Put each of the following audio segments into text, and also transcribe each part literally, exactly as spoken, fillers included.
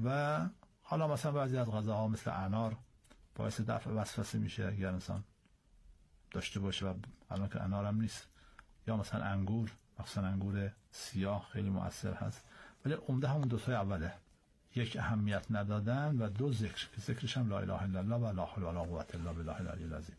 و حالا مثلا بعضی از غذاها مثل انار باعث دفع وسوسه میشه اگر انسان داشته باشه، و الان که انار هم نیست، یا مثلا انگور، مثلا انگور سیاه خیلی مؤثر هست. ولی عمده همون دو تای اوله، یک اهمیت ندادن و دو ذکر، که ذکرش هم لا اله الا الله و لا حول ولا قوة الا بالله العلی العظیم.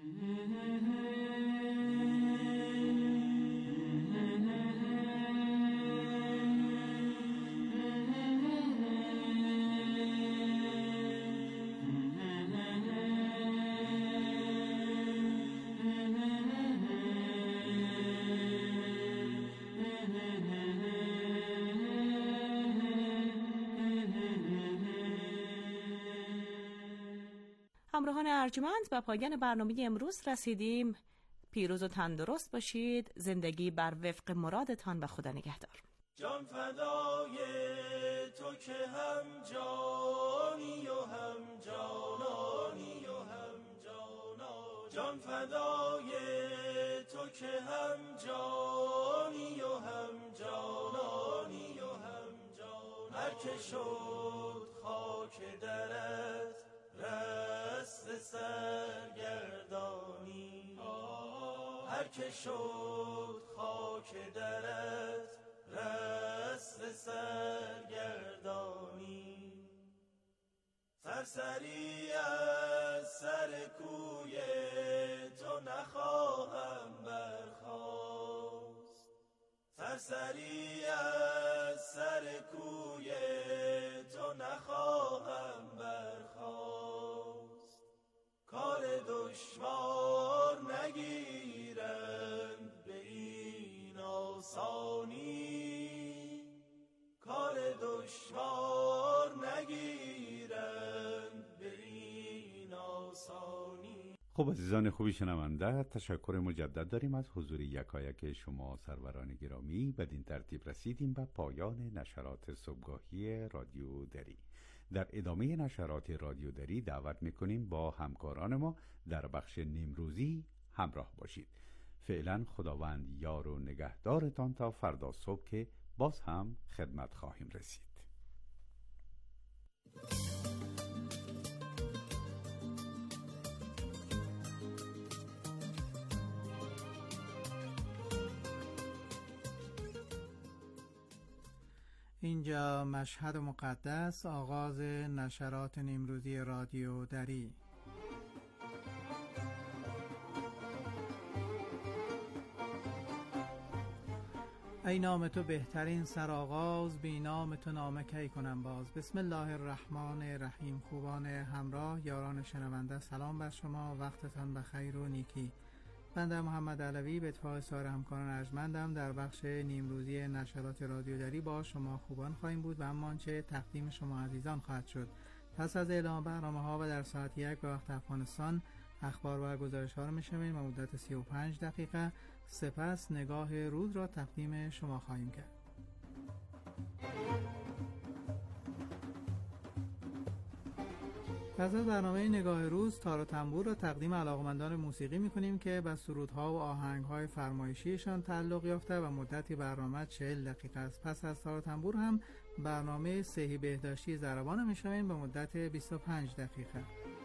همراهان ارجمند، به پایان برنامه امروز رسیدیم. پیروز و تندرست باشید. زندگی بر وفق مرادتان و خدا نگهدار. جان فدای تو که هم جانی و هم جانانی و هم جانا، جان فدای تو که هم جانی و هم جانانی و هم جانا. هر که شد خاک درت رست سرگردانی، هر که شد خاک درت رست سرگردانی. سرسری از سر کوی تو نخواهم برخاست، سرسری از سر کوی تو نخواهم برخاست. کار دشوار نگیرند به این آسانی، کار دشوار نگیرند به این آسانی. خب عزیزان خوبی شنونده، تشکر مجدد داریم از حضور یکایک شما سروران گرامی. بدین ترتیب رسیدیم به پایان نشرات صبحگاهی رادیو دری. در ادامه نشرات رادیو دری دعوت میکنیم با همکاران ما در بخش نیمروزی همراه باشید. فعلا خداوند یار و نگهدارتان تا فردا صبح که باز هم خدمت خواهیم رسید. اینجا مشهد مقدس، آغاز نشرات نیمروزی رادیو دری. ای نام تو بهترین سرآغاز، بی نام تو نامه کی کنم باز. بسم الله الرحمن الرحیم. خوبان همراه، یاران شنونده، سلام بر شما، وقتتان بخیر و نیکی. بنده محمد علوی به اتفاق سایر همکاران ارجمندم در بخش نیمروزی نشرات رادیو دری با شما خوبان خواهیم بود و اما آنچه تقدیم شما عزیزان خواهد شد. پس از اعلام برنامه ها و در ساعت یک به وقت افغانستان اخبار و گزارش ها را میشنویم و مدت سی و پنج دقیقه سپس نگاه روز را تقدیم شما خواهیم کرد. پس از برنامه نگاه روز، تار و تنبور را تقدیم علاقمندان موسیقی میکنیم که به سرودها و آهنگهای فرمایشیشان تعلق یافته و مدتی برنامه چهل دقیقه است. پس از تار و تنبور هم برنامه صحی بهداشتی ضربان میشنویم به مدت بیست و پنج دقیقه.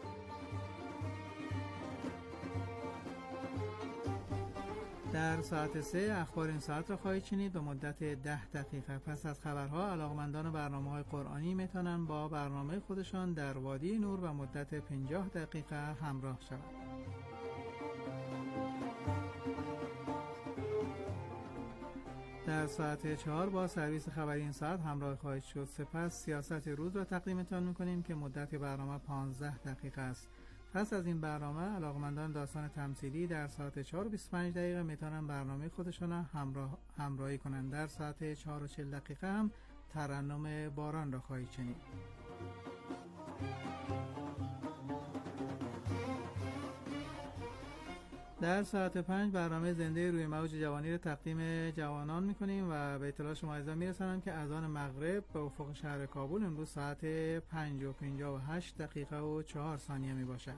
در ساعت سه اخبار این ساعت را خواهید شنید به مدت ده دقیقه. پس از خبرها علاقمندان برنامه‌های قرآنی میتونن با برنامه خودشان در وادی نور و مدت پنجاه دقیقه همراه شوند. در ساعت چهار با سرویس خبری این ساعت همراه خواهید شد. سپس سیاست روز را تقدیمتان میکنیم که مدت برنامه پانزده دقیقه است. پس از این برنامه علاقمندان داستان تمثیلی در ساعت چهار و بیست و پنج دقیقه میتونن برنامه خودشون همراه همراهی کنند. در ساعت چهار و چهل دقیقه هم ترنم باران را خواهید شنید. در ساعت پنج برنامه زنده روی موج جوانی را تقدیم جوانان میکنیم و به اطلاع شما عزیزان میرسانم که اذان مغرب به افق شهر کابل امروز ساعت پنج و پنجاه و هشت دقیقه و چهار ثانیه می باشد.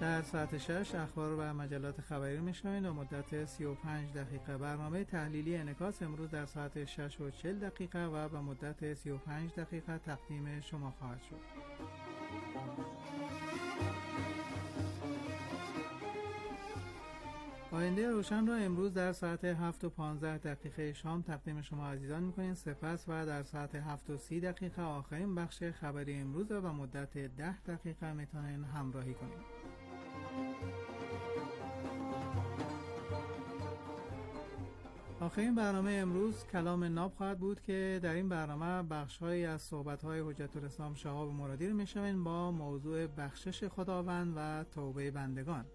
در ساعت شش اخبار و مجلات خبری میشنوید و مدت سی و پنج دقیقه. برنامه تحلیلی انعکاس امروز در ساعت شش و چهل دقیقه و به مدت سی و پنج دقیقه تقدیم شما خواهد شد. آینده روشن را امروز در ساعت هفت و پانزده دقیقه شام تقدیم شما عزیزان میکنیم. سپس و در ساعت هفت و سی دقیقه آخرین بخش خبری امروز و به مدت ده دقیقه میتونین همراهی کنید. آخرین برنامه امروز کلام ناب خواهد بود که در این برنامه بخش‌هایی از صحبت‌های حجت الاسلام شهاب مرادی رو میشنوید با موضوع بخشش خداوند و توبه بندگان.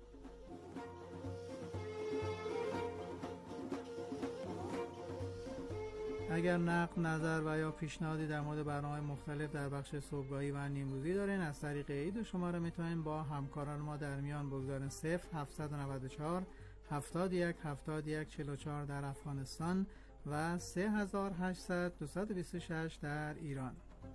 اگر نقد، نظر و یا پیشنهادی در مورد برنامه مختلف در بخش صبحگاهی و نیمروزی دارین، از طریق ای دو شماره میتونین با همکاران ما در میان بگذارین. صفر هفتصد و نود و چهار هفتاد و یک هفتاد و یک چهل و چهار در افغانستان و سه هزار و هشتصد دویست و بیست و شش در ایران.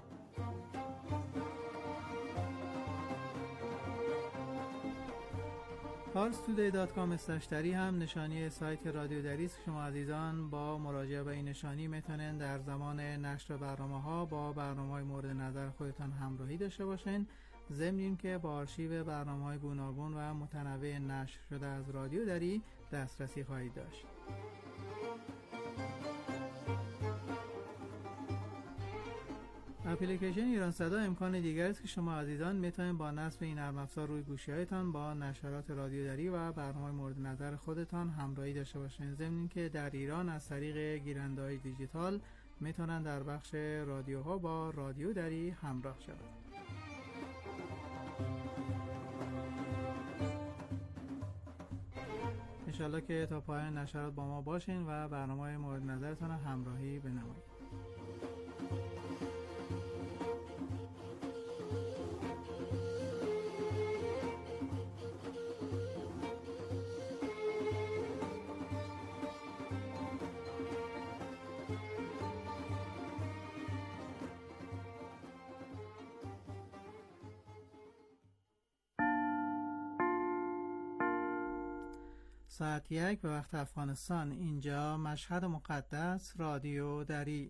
پارس تودی دات کام اسلش دری هم نشانی سایت رادیو دری است. شما عزیزان با مراجعه به این نشانی میتونن در زمان نشر برنامه ها با برنامه های مورد نظر خودتان همراهی داشته باشین، ضمن اینکه با آرشیو برنامه های گوناگون و متنوع نشر شده از رادیو دری دسترسی خواهید داشت. اپلیکیشن ایران صدا امکان دیگر است که شما عزیزان میتونید با نصب این نرم افزار روی گوشی‌هایتان با نشرات رادیو دری و برنامه مورد نظر خودتان همراهی داشته باشید. ضمن اینکه در ایران از طریق گیرنده‌های دیجیتال میتونن در بخش رادیوها با رادیو دری همراه شوند. انشالله که تا پایان نشرات با ما باشین و برنامه مورد نظرتان همراهی بنمایید. ساعت یک به وقت افغانستان. اینجا مشهد مقدس، رادیو دری.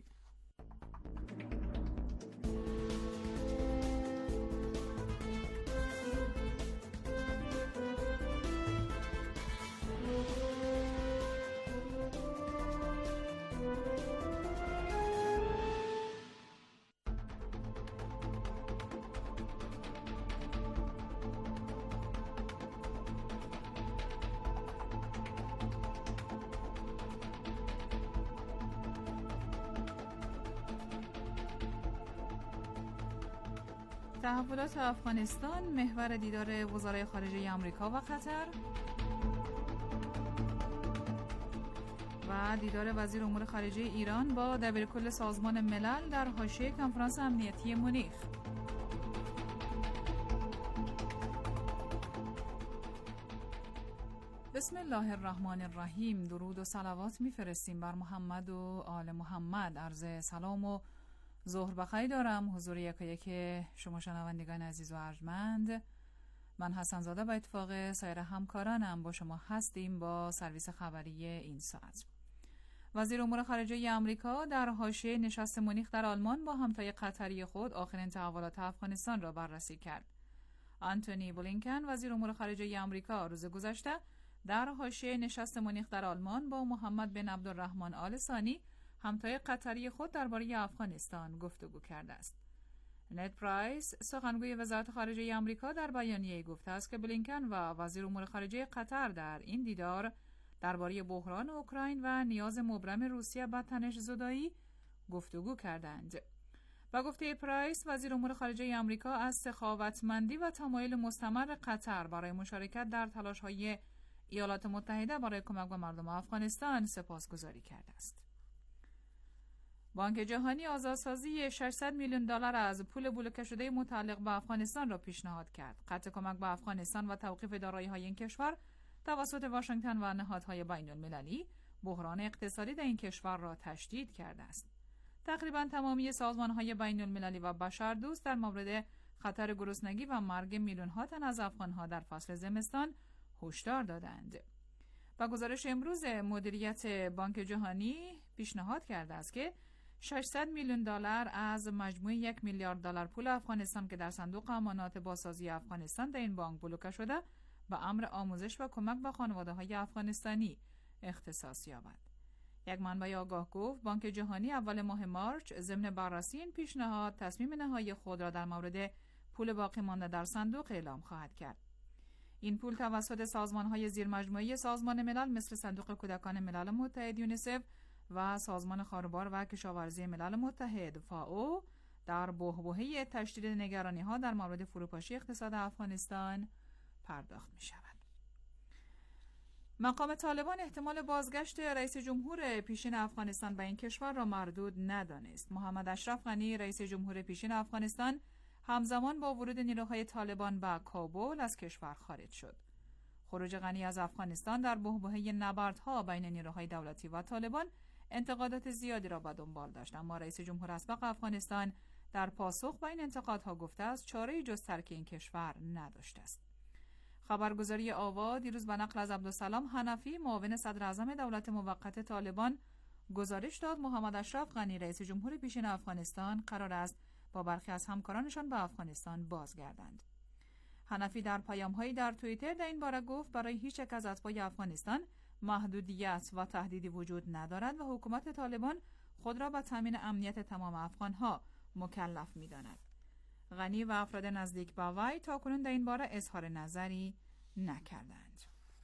تحولات افغانستان، محور دیدار وزرای خارجه آمریکا و قطر و دیدار وزیر امور خارجه ایران با دبیرکل سازمان ملل در حاشیه کنفرانس امنیتی مونیخ. بسم الله الرحمن الرحیم. درود و صلوات میفرستیم بر محمد و آل محمد. عرض سلام و ظهر بخیر دارم حضور یکایک شما شنوندگان عزیز و ارجمند. من حسن زاده با اتفاق سایر همکارانم با شما هستیم با سرویس خبری این ساعت. وزیر امور خارجه آمریکا در حاشیه نشست مونیخ در آلمان با همتای قطری خود آخرین تحولات افغانستان را بررسی کرد. آنتونی بلینکن وزیر امور خارجه آمریکا روز گذشته در حاشیه نشست مونیخ در آلمان با محمد بن عبدالرحمن آل ثانی همتای قطری خود درباره افغانستان گفتگو کرده است. نت پرایس سخنگوی وزارت خارجه آمریکا در بیانیه‌ای گفته است که بلینکن و وزیر امور خارجه قطر در این دیدار درباره بحران اوکراین و نیاز مبرم روسیه به تنش زدایی گفتگو کردند. با گفته پرایس وزیر امور خارجه آمریکا از سخاوتمندی و تمایل مستمر قطر برای مشارکت در تلاش‌های ایالات متحده برای کمک به مردم افغانستان سپاسگزاری کرده است. بانک جهانی آزادسازی ششصد میلیون دلار از پول بلوکه شده متعلق به افغانستان را پیشنهاد کرد. قطع کمک به افغانستان و توقیف دارایی‌های این کشور توسط واشنگتن و نهادهای بین‌المللی بحران اقتصادی در این کشور را تشدید کرده است. تقریباً تمامی سازمان‌های بین‌المللی و بشردوست در مورد خطر گرسنگی و مرگ میلیون‌ها تن از افغان‌ها در فصل زمستان هشدار دادند. با گزارش امروز مدیریت بانک جهانی پیشنهاد کرده است که ششصد میلیون دلار از مجموع یک میلیارد دلار پول افغانستان که در صندوق امانات بازسازی افغانستان در این بانک بلوکه شده به امر آموزش و کمک به خانواده‌های افغانستانی اختصاص یابد. یک منبع آگاه گفت بانک جهانی اول ماه مارچ ضمن بررسی این پیشنهاد تصمیم نهایی خود را در مورد پول باقی مانده در صندوق اعلام خواهد کرد. این پول توسط سازمان‌های زیرمجموعه سازمان ملل مثل صندوق کودکان ملل متحد یونیسف و سازمان خاروبار و کشاورزی ملل متحد فائو در بحبوحه تشدید نگرانی‌ها در مورد فروپاشی اقتصاد افغانستان پرداخت می‌شود. مقام طالبان احتمال بازگشت رئیس جمهور پیشین افغانستان به این کشور را مردود ندانست. محمد اشرف غنی رئیس جمهور پیشین افغانستان همزمان با ورود نیروهای طالبان به کابل از کشور خارج شد. خروج غنی از افغانستان در بحبوحه نبردها بین نیروهای دولتی و طالبان انتقادات زیادی را به دنبال داشت، اما رئیس جمهور اسبق افغانستان در پاسخ به این انتقادها گفته است چاره‌ای جز ترک این کشور نداشته است. خبرگزاری آوا دیروز به نقل از عبدالسلام حنفی معاون صدر اعظم دولت موقت طالبان گزارش داد محمد اشرف غنی رئیس جمهور پیشین افغانستان قرار است با برخی از همکارانشان به افغانستان بازگردند. حنفی در پیام‌هایی در توییتر در این باره گفت برای هیچ یک از اتباع افغانستان محدودیت و تهدیدی وجود ندارد و حکومت طالبان خود را به تامین امنیت تمام افغان‌ها مکلف می‌داند. غنی و افراد نزدیک به وی تاکنون در این باره اظهار نظری نکردند.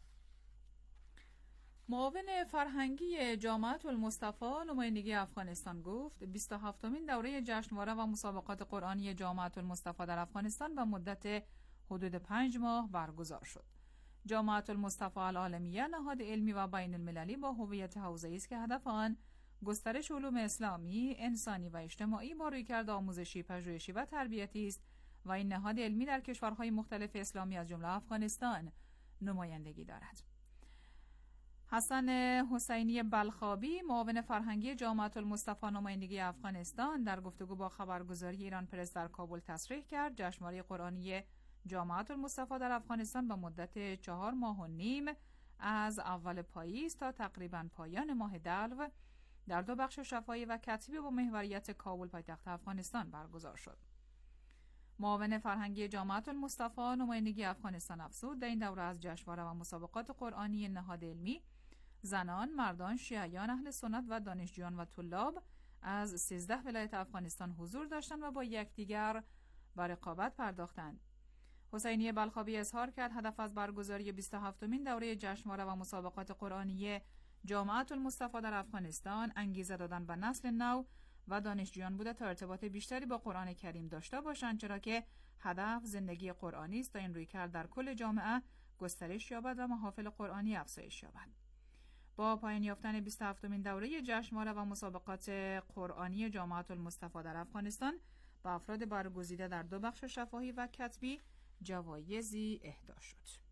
معاون فرهنگی جامعه المصطفی نمایندگی افغانستان گفت بیست و هفتمین دوره جشنواره و مسابقات قرآنی جامعه المصطفی در افغانستان به مدت حدود پنج ماه برگزار شد. جامعه المصطفی العالمیه نهاد علمی و بین المللی با هویت حوزه‌ای است که هدف آن گسترش علوم اسلامی، انسانی و اجتماعی با رویکرد آموزشی، پژوهشی و تربیتی است و این نهاد علمی در کشورهای مختلف اسلامی از جمله افغانستان نمایندگی دارد. حسن حسینی بلخابی معاون فرهنگی جامعه المصطفی نمایندگی افغانستان در گفتگو با خبرگزاری ایران پرس در کابل تصریح کرد جشنواره قرآنی جامعه المصطفی در افغانستان به مدت چهار ماه و نیم از اول پاییز تا تقریباً پایان ماه دلو در دو بخش شفاهی و کتبی با محوریت کابل پایتخت افغانستان برگزار شد. معاون فرهنگی جامعه المصطفی نمایندگی افغانستان افزود در این دوره از جشنواره و مسابقات قرآنی نهاد علمی زنان، مردان، شیعیان، اهل سنت و دانشجویان و طلاب از سیزده ولایت افغانستان حضور داشتند و با یکدیگر به رقابت پرداختند. حسینی بلخابی اظهار کرد هدف از برگزاری بیست و هفتمین دوره جشنواره و مسابقات قرآنی جامعه المصطفی در افغانستان انگیزه دادن به نسل نو و دانشجویان بوده تا ارتباط بیشتری با قرآن کریم داشته باشند، چرا که هدف زندگی قرآنی است تا این رویکرد در کل جامعه گسترش یابد و محافل قرآنی افزایش یابد. با پایان یافتن بیست و هفتمین دوره جشنواره و مسابقات قرآنی جامعه المصطفی در افغانستان به افراد برگزیده در دو بخش شفاهی و کتبی جوایزی اهدا شد.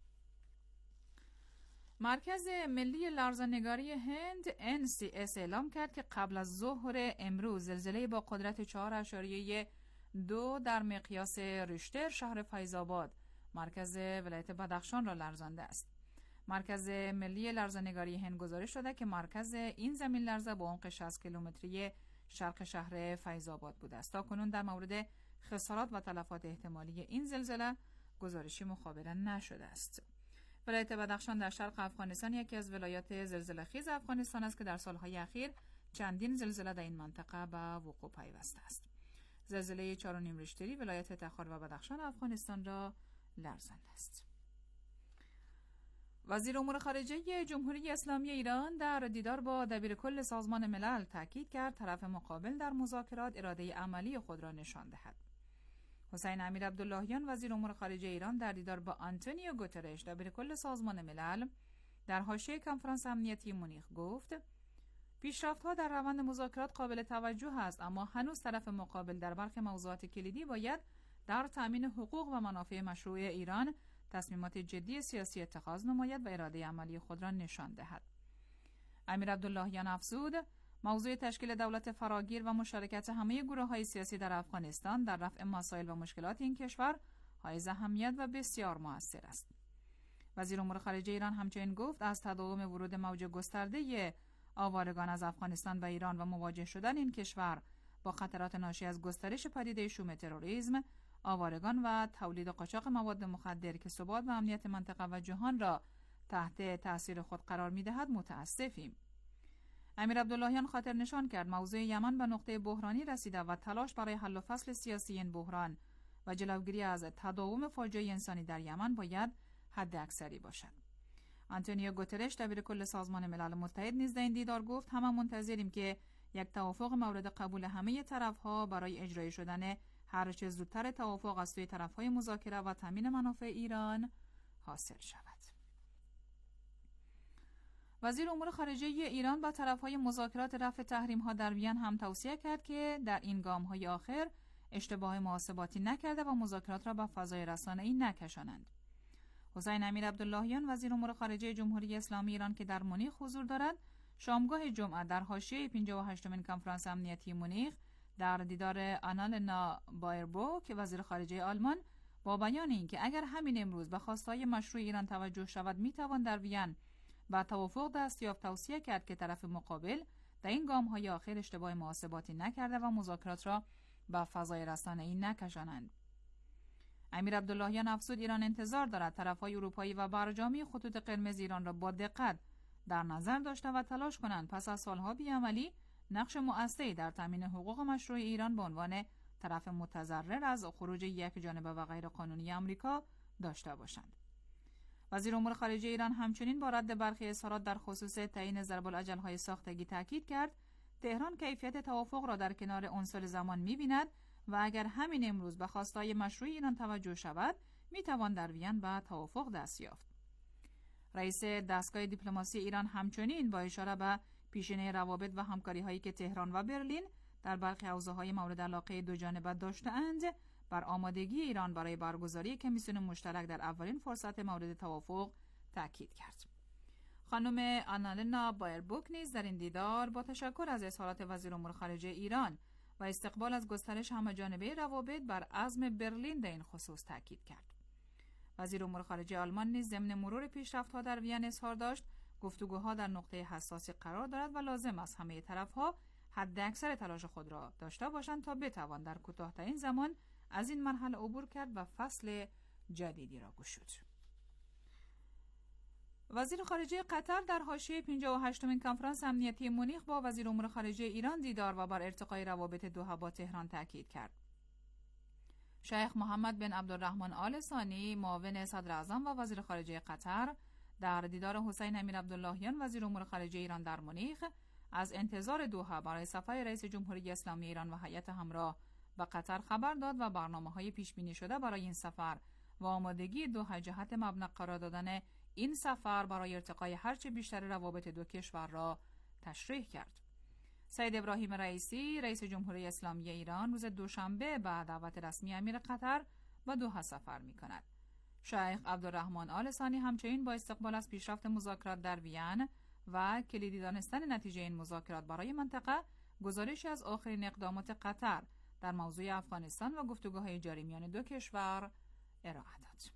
مرکز ملی لرزه‌نگاری هند ان سی اس اعلام کرد که قبل از ظهر امروز زلزله با قدرت چهار اشاریه دو در مقیاس ریشتر شهر فیض‌آباد مرکز ولایت بدخشان را لرزانده است. مرکز ملی لرزه‌نگاری هند گزارش داده که مرکز این زمین لرزه با عمق شصت کیلومتری شرق شهر فیض‌آباد بوده است. تاکنون در مورد خسارات و تلفات احتمالی این زلزله گزارشی مخابره نشده است. ولایت بدخشان در شرق افغانستان یکی از ولایات زلزله خیز افغانستان است که در سالهای اخیر چندین زلزله در این منطقه به وقوع پیوسته است. زلزله چهار و نیم ریشتری ولایت تخار و بدخشان افغانستان را لرزانده است. وزیر امور خارجه جمهوری اسلامی ایران در دیدار با دبیرکل سازمان ملل تاکید کرد طرف مقابل در مذاکرات اراده عملی خود را نشان دهد. حسین امیر عبداللهیان وزیر امور خارجه ایران در دیدار با آنتونیو گوترش دبیرکل سازمان ملل در حاشیه کنفرانس امنیتی مونیخ گفت پیشرفت‌ها در روند مذاکرات قابل توجه است، اما هنوز طرف مقابل در برخی موضوعات کلیدی باید در تأمین حقوق و منافع مشروع ایران تصمیمات جدی سیاسی اتخاذ نماید و اراده عملی خود را نشان دهد. امیر عبداللهیان افزود موضوع تشکیل دولت فراگیر و مشارکت همه گروه‌های سیاسی در افغانستان در رفع مسائل و مشکلات این کشور حائز اهمیت و بسیار مؤثر است. وزیر امور خارجه ایران همچنین گفت از تداوم ورود موج گسترده آوارگان از افغانستان به ایران و مواجه شدن این کشور با خطرات ناشی از گسترش پدیده شوم تروریسم، آوارگان و تولید و قاچاق مواد مخدر که ثبات و امنیت منطقه و جهان را تحت تأثیر خود قرار می‌دهد متاسفیم. امیر عبداللهیان خاطر نشان کرد موضوع یمن به نقطه بحرانی رسیده و تلاش برای حل و فصل سیاسی این بحران و جلوگیری از تداوم فاجعه انسانی در یمن باید حد اکثری باشد. آنتونیو گوترش دبیر کل سازمان ملل متحد نیز در این دیدار گفت همه منتظریم که یک توافق مورد قبول همه طرف‌ها برای اجرای شدن هر چه زودتر توافق از سوی طرف‌های مذاکره و تامین منافع ایران حاصل شود. وزیر امور خارجه ایران با طرف‌های مذاکرات رفع تحریم‌ها در وین هم توصیه کرد که در این گام‌های آخر اشتباه محاسباتی نکرده و مذاکرات را به فضای رسانه‌ای نکشانند. حسین امیر عبداللهیان وزیر امور خارجه جمهوری اسلامی ایران که در مونیخ حضور دارد، شامگاه جمعه در حاشیه پنجاه و هشتمین کنفرانس امنیتی مونیخ در دیدار آنالنا بایربروک وزیر خارجه آلمان با بیان اینکه اگر همین امروز به خواستهای مشروع ایران توجه شود میتوان در وین با توافق دست یافت، توصیه کرد که طرف مقابل در این گام‌های آخر اشتباه محاسباتی نکرده و مذاکرات را به فضای رسانه‌ای نکشانند. امیر عبداللهیان افزود ایران انتظار دارد طرف‌های اروپایی و برجامی خطوط قرمز ایران را با دقت در نظر داشته و تلاش کنند پس از سالها بی‌عملی نقش مؤثری در تامین حقوق مشروع ایران به عنوان طرف متضرر از خروج یک جانبه و غیر قانونی آمریکا داشته باشند. وزیر امور خارجه ایران همچنین با رد برخی اظهارات در خصوص تعیین ضرب الاجل‌های ساختگی تاکید کرد تهران کیفیت توافق را در کنار عنصر زمان می‌بیند و اگر همین امروز به خواستهای مشروع ایران توجه شود می‌توان در وین به توافق دست یافت. رئیس دستگاه دیپلماسی ایران همچنین با اشاره به پیشینه روابط و همکاری‌هایی که تهران و برلین در برخی حوزه‌های مورد علاقه دو جانبه داشته‌اند بر آمادگی ایران برای برگزاری کمیسیون مشترک در اولین فرصت مورد توافق تاکید کرد. خانم آنالنا بایربروک نیز در این دیدار با تشکر از اظهارات وزیر امور خارجه ایران و استقبال از گسترش همه‌جانبه روابط بر عزم برلین در این خصوص تاکید کرد. وزیر امور خارجه آلمان نیز ضمن مرور پیشرفت‌ها در وین اظهار داشت گفتگوها در نقطه حساسی قرار دارد و لازم است همه طرف‌ها حداکثر تلاش خود را داشته باشند تا بتوان در کوتاه‌ترین زمان از این مرحله عبور کرد و فصل جدیدی را گشود. وزیر خارجه قطر در حاشیه پنجاه و هشتمین کنفرانس امنیتی مونیخ با وزیر امور خارجه ایران دیدار و بر ارتقای روابط دوحه با تهران تاکید کرد. شیخ محمد بن عبدالرحمن آل ثانی معاون صدر اعظم و وزیر خارجه قطر در دیدار حسین امیر عبداللهیان وزیر امور خارجه ایران در مونیخ از انتظار دوحه برای سفر رئیس جمهوری اسلامی ایران و هیئت همراه به قطر خبر داد و برنامه‌های پیش بینی شده برای این سفر و آمادگی دوحه جهت مبنی قرار دادن این سفر برای ارتقای هرچه بیشتر روابط دو کشور را تشریح کرد. سید ابراهیم رئیسی رئیس جمهوری اسلامی ایران روز دوشنبه به دعوت رسمی امیر قطر به دوحه سفر می‌کند. شیخ عبدالرحمن آل ثانی همچنین با استقبال از پیشرفت مذاکرات در وین و کلیدی دانستن نتیجه این مذاکرات برای منطقه، گزارشی از آخرین اقدامات قطر در موضوع افغانستان و گفتگوهای جاری میان دو کشور ارائه داد.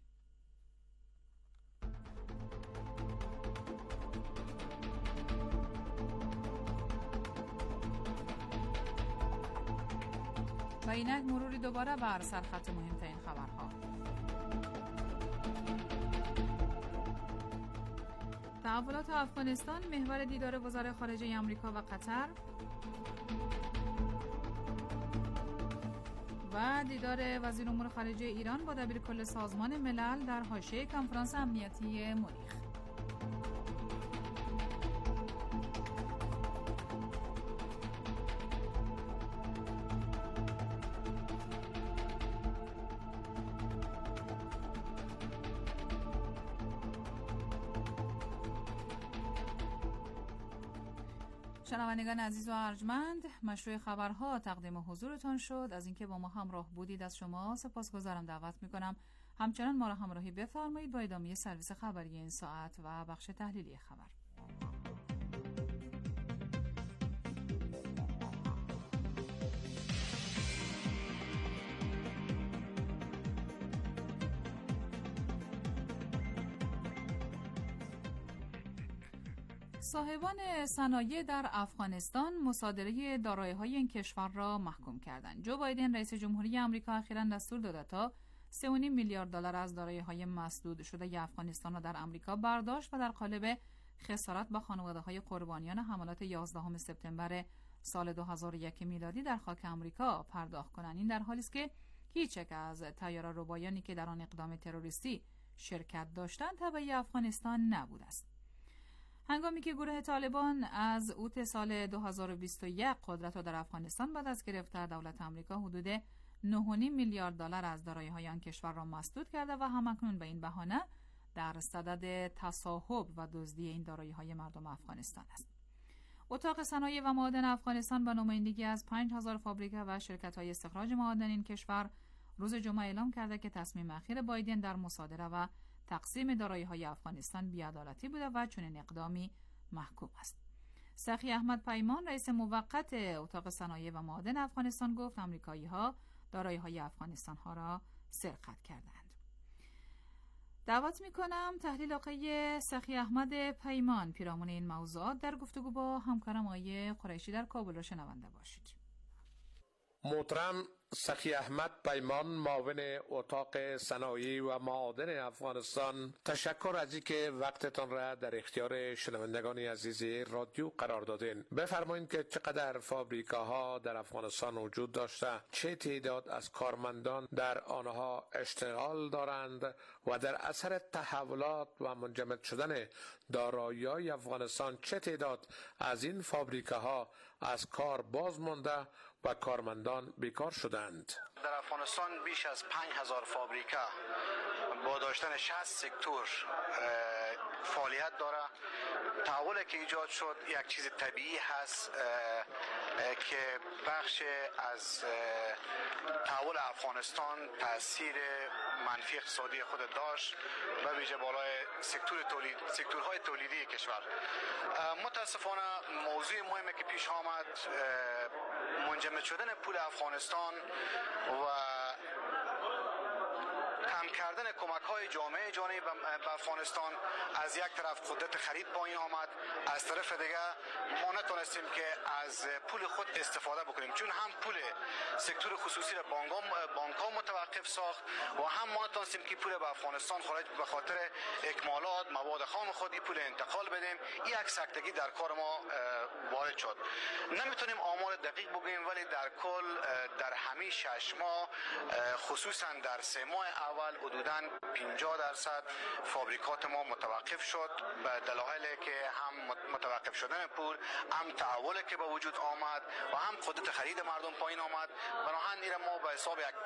و اینک مروری دوباره بر سرخط مهمترین خبرها. تحولات افغانستان محور دیدار وزرای خارجه آمریکا و قطر و دیدار وزیر امور خارجه ایران با دبیر کل سازمان ملل در حاشیه کنفرانس امنیتی مونیخ. شنوندگان عزیز و ارجمند، مشروع خبرها تقدیم حضورتان شد. از اینکه با ما همراه بودید از شما سپاسگزارم. دعوت میکنم همچنان ما را همراهی بفرمایید با ادامه سرویس خبری این ساعت و بخش تحلیلی خبر. صاحبان صنایع در افغانستان مصادره دارایی‌های این کشور را محکوم کردند. جو بایدن رئیس جمهوری آمریکا اخیراً دستور داده تا سه و نیم میلیارد دلار از دارایی‌های مسدود شده افغانستان را در آمریکا برداشت و در قالب خسارت به خانواده‌های قربانیان حملات یازدهم سپتامبر سال دو هزار و یک میلادی در خاک آمریکا پرداخت کنند. این در حالی است که هیچ یک از طیاره‌ربایانی که در آن اقدام تروریستی شرکت داشتند تبعی افغانستان نبود است. هنگامی که گروه طالبان از اوت سال دو هزار و بیست و یک قدرت را در افغانستان به دست گرفته، دولت آمریکا حدود نه و نیم میلیارد دلار از دارایی‌های آن کشور را مسدود کرده و همکنون به این بهانه در صدد تصاحب و دزدی این دارایی‌های مردم افغانستان است. اتاق صنایع و معادن افغانستان با نمایندگی از پنج هزار فابریکه و شرکت‌های استخراج معادن این کشور روز جمعه اعلام کرده که تصمیم اخیر بایدن در مصادره و تقسیم دارایی‌های افغانستان بی‌عدالتی بوده و چنین اقدامی محکوم است. سخی احمد پیمان رئیس موقت اتاق صنایع و معادن افغانستان گفت آمریکایی‌ها دارایی‌های افغانستان‌ها را سرقت کردند. دعوت می‌کنم تحلیل آقای سخی احمد پیمان پیرامون این موضوعات در گفتگو با همکارم آقای قریشی در کابل را شنونده باشید. محترم سخی احمد پیمان، معاون اتاق صنایع و معادن افغانستان، تشکر از اینکه وقتتان را در اختیار شنوندگان عزیز رادیو قرار دادین. بفرمایید که چقدر فابریکاها در افغانستان وجود داشته، چه تعداد از کارمندان در آنها اشتغال دارند و در اثر تحولات و منجمد شدن دارایی‌های افغانستان چه تعداد از این فابریکاها از کار باز مانده و کارمندان بیکار شدند. در افغانستان بیش از پنج هزار فابریکه با داشتن شصت سکتور فعالیت داره. تحولی که ایجاد شد یک چیز طبیعی هست که بخش از تحول افغانستان تاثیر منفی اقتصادی خود داشت و ویژه بالای سکتور تولید سکتورهای تولیدی کشور. متاسفانه موضوع مهمی که پیش آمد منجمد شدن پول افغانستان و کم کردن کمک های جامعه جهانی به افغانستان. از یک طرف قدرت خرید پایین آمد، از طرف دیگه ما نتونستیم که از پول خود استفاده بکنیم، چون هم پول سکتور خصوصی را بانک ها متوقف ساخت و هم ما نتونستیم که پول به افغانستان خارج به خاطر اکمالات مواد خام خود این پول انتقال بدیم. این یک سکتگی در کار ما وارد شد. نمیتونیم آمار دقیق بگیم، ولی در کل در همه شش ماه خصوصا در سه ماه اول حدوداً پنجاه درصد فابریکات ما متوقف شد به دلایلی که هم متوقف شدن پول، هم تحولی که به وجود آمد و هم قدرت خرید مردم پایین آمد. بنابراین این ما به حساب یک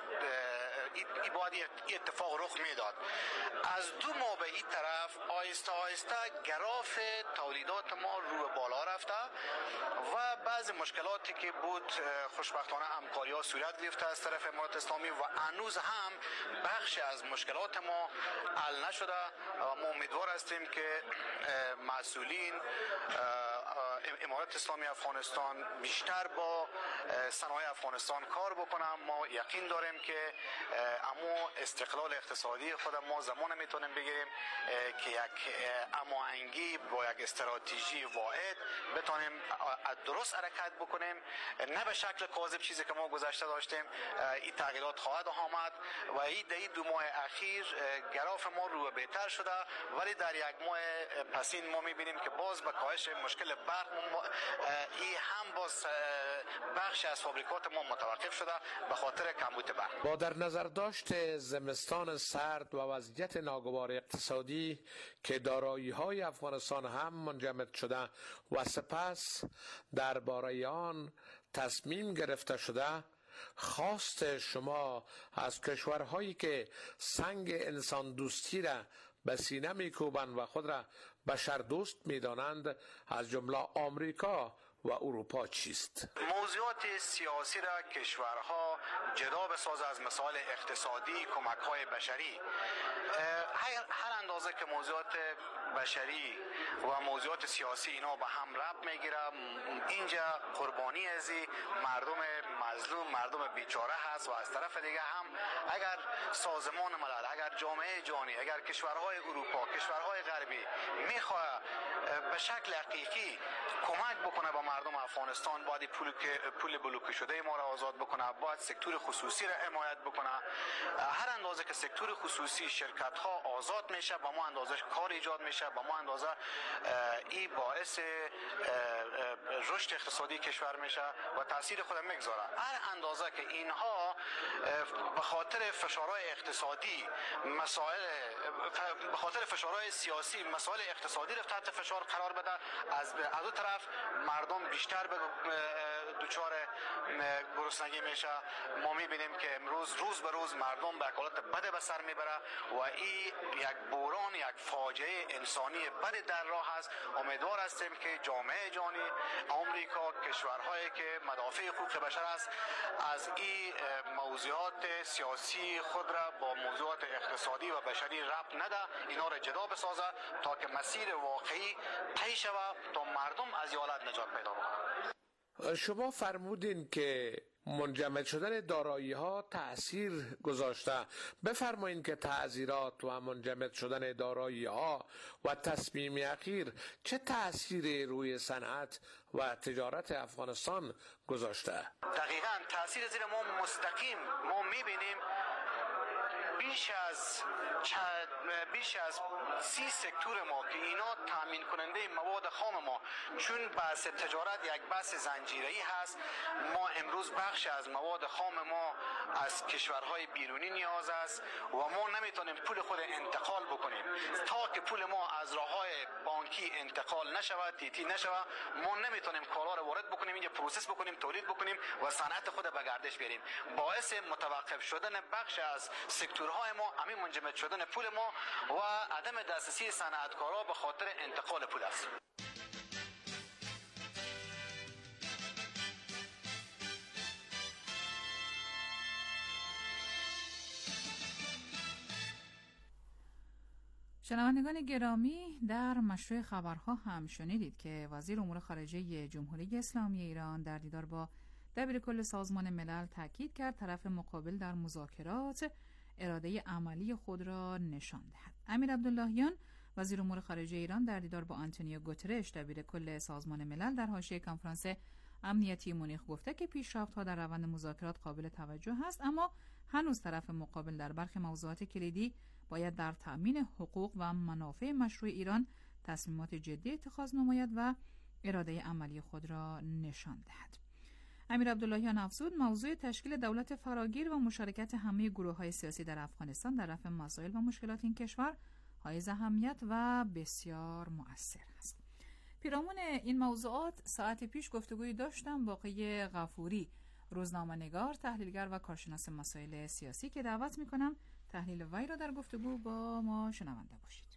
این اتفاق رخ میداد. از دو ماه به این طرف آهسته آهسته گراف تولیدات ما رو بالا رفته و بعضی مشکلاتی که بود خوشبختانه همکاری‌ها صورت گرفته از طرف امارات اسلامی و هنوز هم بخش از مشکلات ما حل نشده. ما امیدوار هستیم که مسئولین امارات اسلامی افغانستان بیشتر با صنایع افغانستان کار بکنن. ما یقین داریم که اما استقلال اقتصادی خود ما زمان میتونیم بگیریم که یک هماهنگی با یک استراتژی واحد بتونیم درست حرکت بکنیم، نه به شکل کاذب چیزی که ما گذشته داشتیم. این تغییرات خواهد آمد و این در این دو ماه اخیر گراف ما رو بهتر شده، ولی در یک ماه پسین ما میبینیم که باز به کاهش مشکل برق این هم باز بخش از فابریکات ما متوقف شده به خاطر کمبود برق. با در نظر داشت زمستان سرد و وضعیت ناگوار اقتصادی که دارایی‌های افغانستان هم منجمد شده و سپس درباره آن تصمیم گرفته شده، خواست شما از کشورهایی که سنگ انسان دوستی را به سینه میکوبند و خود را بشر دوست میدانند از جمله آمریکا و اروپا چیست؟ موضوعات سیاسی را کشورها جدا بسازه از مسائل اقتصادی، کمک های بشری. هر اندازه که موضوعات بشری و موضوعات سیاسی اینا به هم ربط میگیره، اینجا قربانی از مردم مظلوم، مردم بیچاره هست و از طرف دیگه هم اگر سازمان ملل، اگر جامعه جهانی، اگر کشورهای اروپا، کشورهای غربی میخواه به به شکل حقیقی کمک بکنه به مردم افغانستان، باید پول پول بلوکه شده ما را آزاد بکنه، باید سکتور خصوصی را حمایت بکنه. هر اندازه که سکتور خصوصی، شرکت ها آزاد میشه، با ما اندازه کار ایجاد میشه، با ما اندازه این باعث رشد اقتصادی کشور میشه و تاثیر خود میگذاره. هر اندازه که اینها به خاطر فشارهای اقتصادی مسائل به خاطر فشارهای سیاسی مسائل اقتصادی رو تحت فشار قرار بده، از از اون طرف مردم بیشتر به دچار گرسنگی میشه. ما میبینیم که امروز روز به روز مردم به حالت بد به سر میبره و این یک بحران، یک فاجعه انسانی بد در راه است. امیدوار هستیم که جامعه جهانی، آمریکا، کشورهایی که مدافع حقوق بشر است، از این موضوعات سیاسی خود را با موضوعات اقتصادی و بشری ربط نده، اینا را جدا بسازه تا که مسیر واقعی طی شود تا مردم از این حالت نجات پیدا بکنند. شما فرمودین که منجمد شدن دارایی ها تأثیر گذاشته. بفرمایید که تعذیرات و منجمد شدن دارایی ها و تصمیم اخیر چه تأثیری روی صنعت و تجارت افغانستان گذاشته؟ دقیقاً تأثیر زیر ما مستقیم ما میبینیم. بیش از بیش از سی سکتور ما که اینا تامین کننده مواد خام ما، چون بحث تجارت یک بحث زنجیره‌ای هست، ما امروز بخش از مواد خام ما از کشورهای بیرونی نیاز است و ما نمیتونیم پول خود انتقال بکنیم. تا که پول ما از راههای بانکی انتقال نشود، تیتی نشود، ما نمیتونیم کالا رو وارد بکنیم، اینجا پروسس بکنیم، تولید بکنیم و صنعت خود به گردش بیاریم. باعث متوقف شدن بخش از سکتور های ما، همین منجمد شدن پول ما و عدم دسترسی صنعتکارا به خاطر انتقال پول است. شنوندگان گرامی، در مشروع خبرها هم شنیدید که وزیر امور خارجه جمهوری اسلامی ایران در دیدار با دبیر کل سازمان ملل تاکید کرد طرف مقابل در مذاکرات اراده عملی خود را نشان دهد. امیر عبداللهیان وزیر امور خارجه ایران در دیدار با آنتونیو گوترش دبیر کل سازمان ملل در حاشیه کنفرانس امنیتی مونیخ گفته که پیشرفت‌ها در روند مذاکرات قابل توجه است، اما هنوز طرف مقابل در برخی موضوعات کلیدی باید در تأمین حقوق و منافع مشروع ایران تصمیمات جدی اتخاذ نماید و اراده عملی خود را نشان دهد. امیر عبداللهیان افزود موضوع تشکیل دولت فراگیر و مشارکت همه گروه‌های سیاسی در افغانستان در رفع مسائل و مشکلات این کشور حائز اهمیت و بسیار مؤثر است. پیرامون این موضوعات ساعت پیش گفتگویی داشتم با آقای غفوری، روزنامه‌نگار، تحلیلگر و کارشناس مسائل سیاسی که دعوت می‌کنم تحلیل وی را در گفتگو با ما شنونده باشید.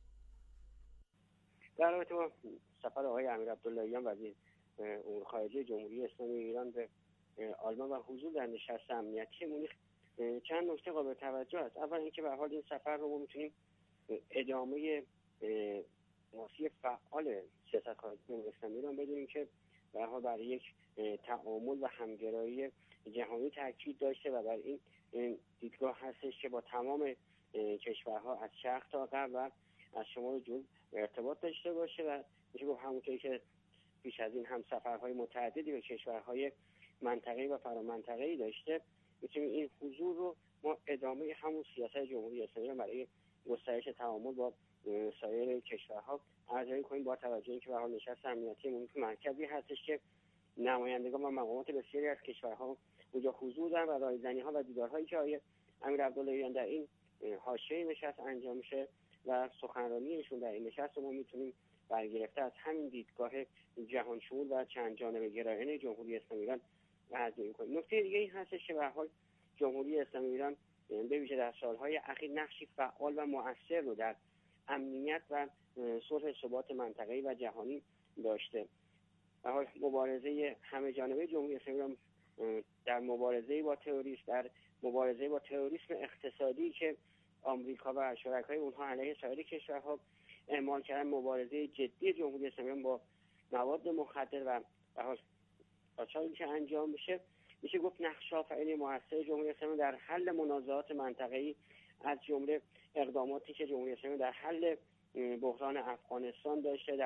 در رابطه با سفر آقای امیر عبداللهیان وزیر امور خارجه جمهوری اسلامی ایران به آلمان و حضور در نشست امنیتی مونیخ چند نکته قابل توجه است. اول اینکه به هر حال این سفر رو ما می‌تونیم ادامه ماسی فعال سیاست خارجی جمهوری اسلامی ایران بدونیم که به هر حال برای یک تعامل و همگرایی جهانی تاکید داشته و برای این دیدگاه هستش که با تمام کشورها از شرق تا غرب و از شمال جنوب ارتباط داشته باشه و میشه گفت همونطوری که پیش از این هم سفرهای متعددی به کشورهای منطقه‌ای و فرامنطقه‌ای داشته، میتونیم این حضور رو ما ادامه همون سیاست جمهوری اسلامی برای گسترش تعامل با سایر کشورها ارزیابی کنیم، با توجه اینکه به حال نشست امنیتی مونیخ مرکزی هستش که نمایندگان و مقامات بسیاری از کشورها اونجا حضور دارن و رایزنی‌ها و دیدارهایی که آقای امیر عبداللهیان در این حاشیه نشست انجام میشه و سخنرانیشون در این نشست رو ما میتونیم برگرفته از همین دیدگاه جهان شمول و چند جانبه گرایانه جمهوری اسلامی ایران ارزیابی کنیم. نکته دیگه این هستش که به هر حال جمهوری اسلامی ایران به ویژه در سالهای اخیر نقشی فعال و مؤثر رو در امنیت و صلح ثبات منطقه‌ای و جهانی داشته. به هر حال مبارزه همه جانبه جمهوری اسلامی ایران در مبارزه با تروریسم، در مبارزه با تروریسم اقتصادی که آمریکا و شرکای اونها علیه سایر کشورها اعمال کردن، مبارزه جدی جمهوری اسلامی با مواد مخدر و به هر حال که انجام میشه، میشه گفت نقش آفرین موثر جمهوری اسلامی در حل منازعات منطقه‌ای از جمله اقداماتی که جمهوری اسلامی در حل بحران افغانستان داشته، در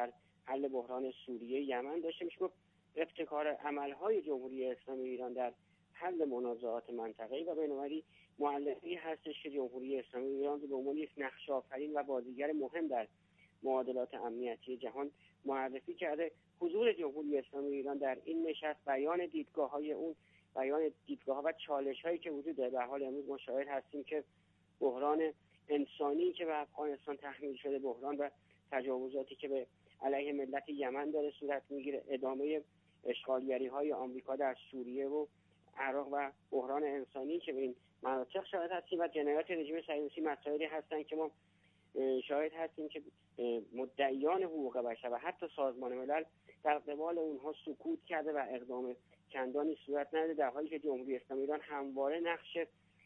حل بحران سوریه، یمن داشته میشه گفت ابتکار عملهای جمهوری اسلامی ایران در حل منازعات منطقه‌ای و بین‌المللی مؤلفه‌ای هستش که جمهوری اسلامی ایران رو به عنوان یک نقش آفرین و بازیگر مهم در معادلات امنیتی جهان معرفی کرده. حضور جمهوری اسلامی ایران در این نشست بیان دیدگاه‌های اون، بیان دیدگاه‌ها و چالش‌هایی که وجود داره. در حال امروز ما شاهد هستیم که بحران انسانی که به افغانستان تحمیل شده، بحران و تجاوزاتی که به علیه ملت یمن داره صورت میگیره، ادامه اشغالگری‌های آمریکا در سوریه و عراق و بحران انسانی که به این مناطق شاهد هستیم و جنایات رژیم صهیونیستی مسائلی هستند که ما شاهد هستیم که مدعیان حقوق بشر و حتی سازمان ملل در قبال اونها سکوت کرده و اقدام چندانی صورت نداده، در حالی که جمهوری اسلامی ایران همواره نقش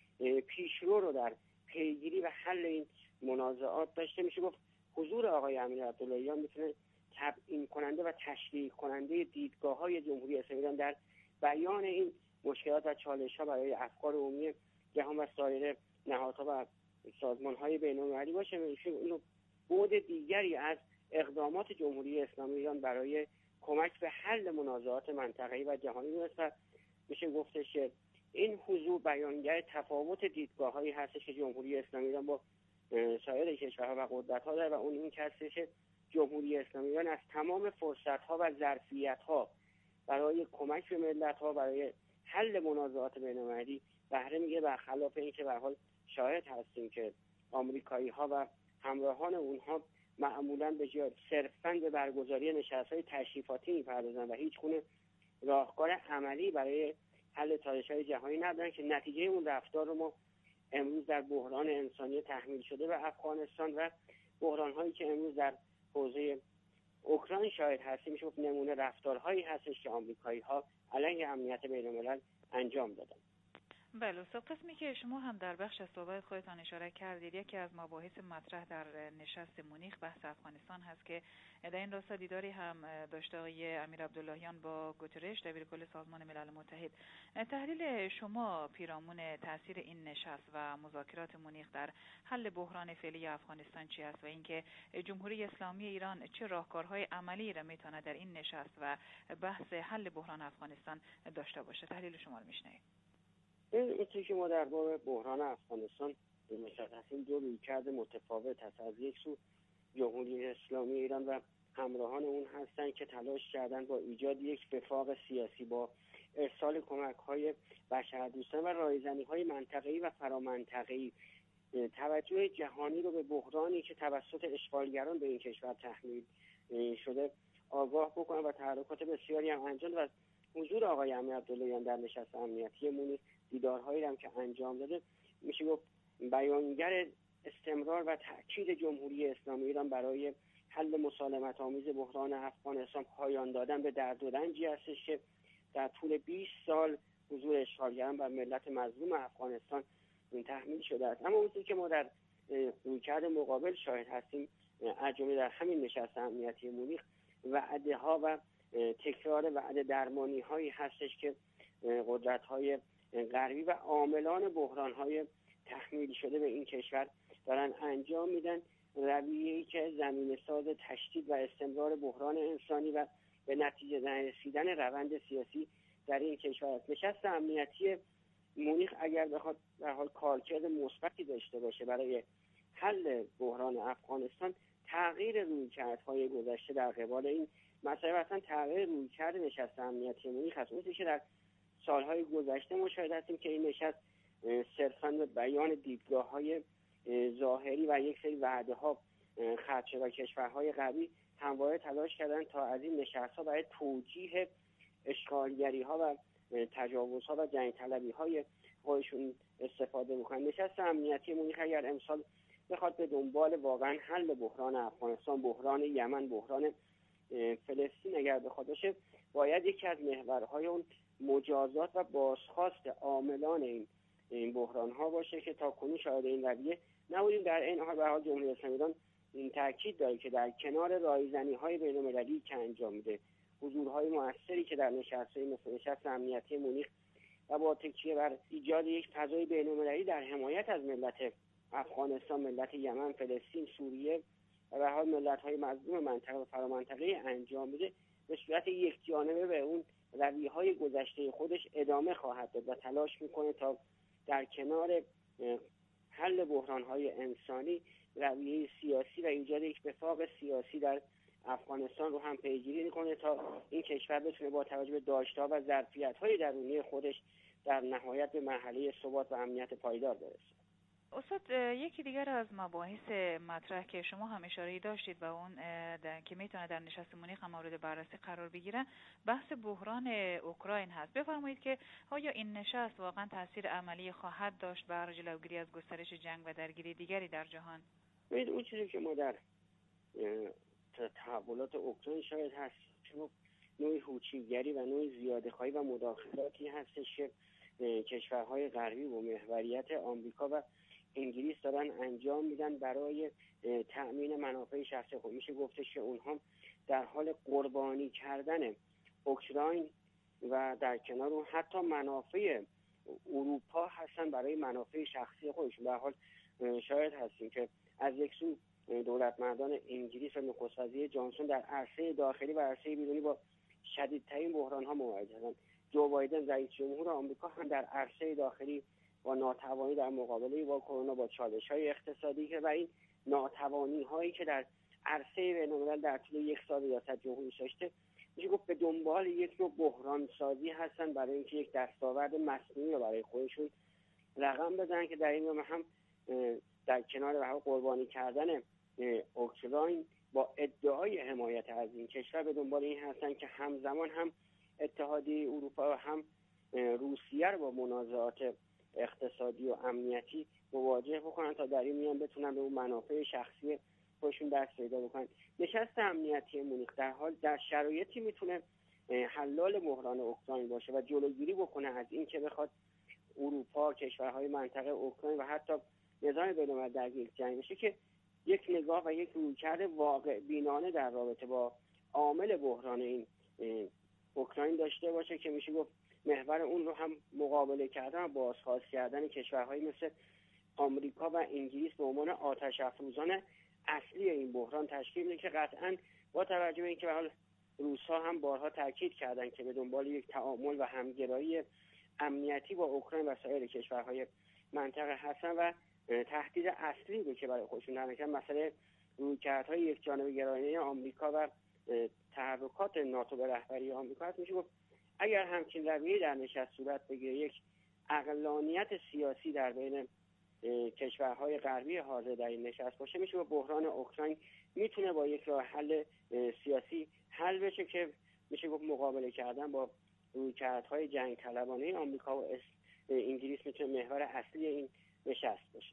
پیشرو رو در پیگیری و حل این منازعات داشته. میشه گفت حضور آقای امیر عبداللهیان میتونه تبیین کننده و تشریح کننده دیدگاه‌های جمهوری اسلامی ایران در بیان این مشکلات و چالش‌ها برای افکار عمومی جهان و سایر نهادها و سازمان‌های بین‌المللی باشه. میشه اینو بعد دیگری از اقدامات جمهوری اسلامی ایران برای کمک به حل منازعات منطقه‌ای و جهانی دونست. میشه گفتش که این حضور بیانگر تفاوت دیدگاه‌هایی هستش که جمهوری اسلامی ایران با سایر کشورها و قدرت‌ها داره و اون این هستش که جمهوری اسلامی ایران از تمام فرصت‌ها و ظرفیت‌ها برای کمک به ملت‌ها برای حل منازعات بین‌المللی بهره میگیره، برخلاف اینکه به هر حال شاهد هستیم که آمریکایی‌ها و همراهان اونها معمولاً به جای صرفاً به برگزاری نشست‌های تشریفاتی می‌پردازن و هیچ گونه راهکار عملی برای حل چالش‌های جهانی ندارن که نتیجه اون رفتار رو ما امروز در بحران انسانی تحمیل شده به افغانستان و بحران‌هایی که امروز در حوزه اوکراین شاهد هستیم. میشه گفت نمونه رفتارهایی هستش که آمریکایی‌ها علیه امنیت بین‌الملل انجام دادن. بله استاد، قسمی که شما هم در بخش صحبت خودتان اشاره کردید، یکی از مباحث مطرح در نشست مونیخ بحث افغانستان هست که در این راستا دیداری هم داشته آقای امیر عبداللهیان با گوترش دبیرکل سازمان ملل متحد. تحلیل شما پیرامون تاثیر این نشست و مذاکرات مونیخ در حل بحران فعلی افغانستان چی است و اینکه جمهوری اسلامی ایران چه راهکارهای عملی را میتونه در این نشست و بحث حل بحران افغانستان داشته باشه؟ تحلیل شما رو میشنویم. این چیزی که ما در باب بحران افغانستان مشخصیم دو رویکرد متفاوت هست. از یک سو جمهوری اسلامی ایران و همراهان اون هستند که تلاش کردن با ایجاد یک وفاق سیاسی، با ارسال کمک‌های بشردوستانه و رایزنی‌های منطقه‌ای و فرامنطقه‌ای توجه جهانی رو به بحرانی که توسط اشغالگران به این کشور تحمیل شده آگاه بکنن و تحرکات بسیاری هم انجام و حضور آقای امیر عبداللهیان در نشست امنیتی مونیخ، دیدارهایی هم که انجام داده، میشه گفت بیانگر استمرار و تأکید جمهوری اسلامی ایران برای حل مسالمت آمیز بحران افغانستان، پایان دادن به درد و رنجی هستش که در طول بیست سال حضور اشغالگران و ملت مظلوم افغانستان تحمیل شده است. اما اون چیزی که ما در رویکرد مقابل شاهد هستیم، از جمله در همین نشست امنیتی مونیخ، وعده ها و تکرار وعده درمانی هایی هستش که قدرت های غربی و عاملان بحران های تحمیل شده به این کشور دارن انجام میدن، رویه‌ای که زمینه ساز تشدید و استمرار بحران انسانی و به نتیجه نرسیدن روند سیاسی در این کشور است. نشست امنیتی مونیخ اگر بخواد در حال کارکرد مثبتی داشته باشه برای حل بحران افغانستان، تغییر رویکردهای گذشته در قبال این مسائل، اصلا تغییر رویکرد نشست امنیتی مونیخ است. اون که در سالهای گذشته مشاهده هستیم که این نشست صرفاً به بیان دیدگاه‌های ظاهری و یک سری وعده‌ها ختم شد و کشورهای غربی همواره تلاش کردن تا از این نشست‌ها برای توجیه اشغالگری‌ها و تجاوزها و جنگ طلبی‌های خودشون استفاده بکنن. نشست امنیتی مونیخ اگر امسال بخواد به دنبال واقعا حل بحران افغانستان، بحران یمن، بحران فلسطین اگر بخواد باشه، باید یکی از محورهای اون مجازات و بازخواست عاملان این این بحران ها باشه که تا کنون شاهد این رویه نبودیم. در این حال به حال جمهوری اسلامی ایران این تاکید داره که در کنار رایزنی های بین المللی که انجام میده، حضورهای موثری که در نشست‌های مثل نشست امنیتی مونیخ و با تکیه بر ایجاد یک فضای بین المللی در حمایت از ملت افغانستان، ملت یمن، فلسطین، سوریه و به حال ملت‌های مظلوم منطقه و فرامنطقه انجام میده، به صورت یک جانبه به اون رویه‌های گذشته خودش ادامه خواهد داد و تلاش میکنه تا در کنار حل بحران‌های انسانی رویه سیاسی و ایجاد یک وفاق سیاسی در افغانستان رو هم پیگیری کنه تا این کشور بتونه با توجه به داشته‌ها و ظرفیت‌های درونی خودش در نهایت به مرحله ثبات و امنیت پایدار برسه. استاد، یکی دیگر از مباحث مطرح که شما هم اشاره داشتید و اون که میتونه در نشست مونیخ هم مورد بررسی قرار بگیره، بحث بحران اوکراین هست. بفرمایید که آیا این نشست واقعا تاثیر عملی خواهد داشت بر جلوگیری از گسترش جنگ و درگیری دیگری در جهان؟ ببینید، اون چیزی که ما در تحولات اوکراین شاید هست چون نوعی هوچیگری و نوعی زیاده‌خواهی و مداخلاتی هستش که کشورهای غربی و محوریت آمریکا و انگلیس دارن انجام میدن برای تأمین منافع شخصی خود. میشه گفتش که اونها در حال قربانی کردن اوکراین و در کنار اون حتی منافع اروپا هستن برای منافع شخصی خودشون. به حال شاید هستیم که از یک سو دولت مردان انگلیس و نخست وزیر جانسون در عرصه داخلی و عرصه بیرونی با شدیدترین بحران ها مواجه هستند. جو بایدن رئیس جمهور آمریکا هم در عرصه داخلی با ناتوانی در مقابله با کرونا، با چالش‌های اقتصادی که و این ناتوانی‌هایی که در عرصه بین‌الملل در طول یک سال ریاست جمهوری داشته، میشه گفت به دنبال یک نوع بحران سازی هستن برای اینکه یک دستاورد مصنوعی رو برای خودشون رقم بزنن که در این نامه هم در کنار به حال قربانی کردن اوکراین با ادعای حمایت از این کشور به دنبال این هستن که همزمان هم اتحادیه اروپا و هم روسیه رو با منازعات اقتصادی و امنیتی مواجه بکنن تا در این میان بتونن به اون منافع شخصی خودشون دست پیدا بکنن. نشست امنیتی مونیخ در حال در شرایطی میتونه حلال بحران اوکراین باشه و جلوگیری بکنه از این که بخواد اروپا، کشورهای منطقه اوکراین و حتی نظام بین‌الملل در یک جنگ بشه که یک نگاه و یک رویکرد واقع بینانه در رابطه با عامل بحران این اوکراین داشته باشه که میشه گفت محور اون رو هم مقابله کردن و بازخواست کردن کشورهایی مثل آمریکا و انگلیس به عنوان آتش افروزان اصلی این بحران تشکیل میده که قطعاً با توجه به اینکه به حال روس‌ها هم بارها تاکید کردن که به دنبال یک تعامل و همگرایی امنیتی با اوکراین و سایر کشورهای منطقه هستن و تهدید اصلی رو که برای خودشون در نظر مسئله رویکردهای یکجانبه گرایانه آمریکا و تحرکات ناتو به رهبری آمریکا هست. میشه گفت اگر همچین رویه‌ای در نشست صورت بگیره، یک عقلانیت سیاسی در بین کشورهای غربی حاضر در این نشست باشه، میشه با بحران اوکراین میتونه با یک راه حل سیاسی حل بشه که میشه گفت مقابله کردن با رویکردهای جنگ طلبانه آمریکا و انگلیس میتونه محور اصلی این نشست باشه.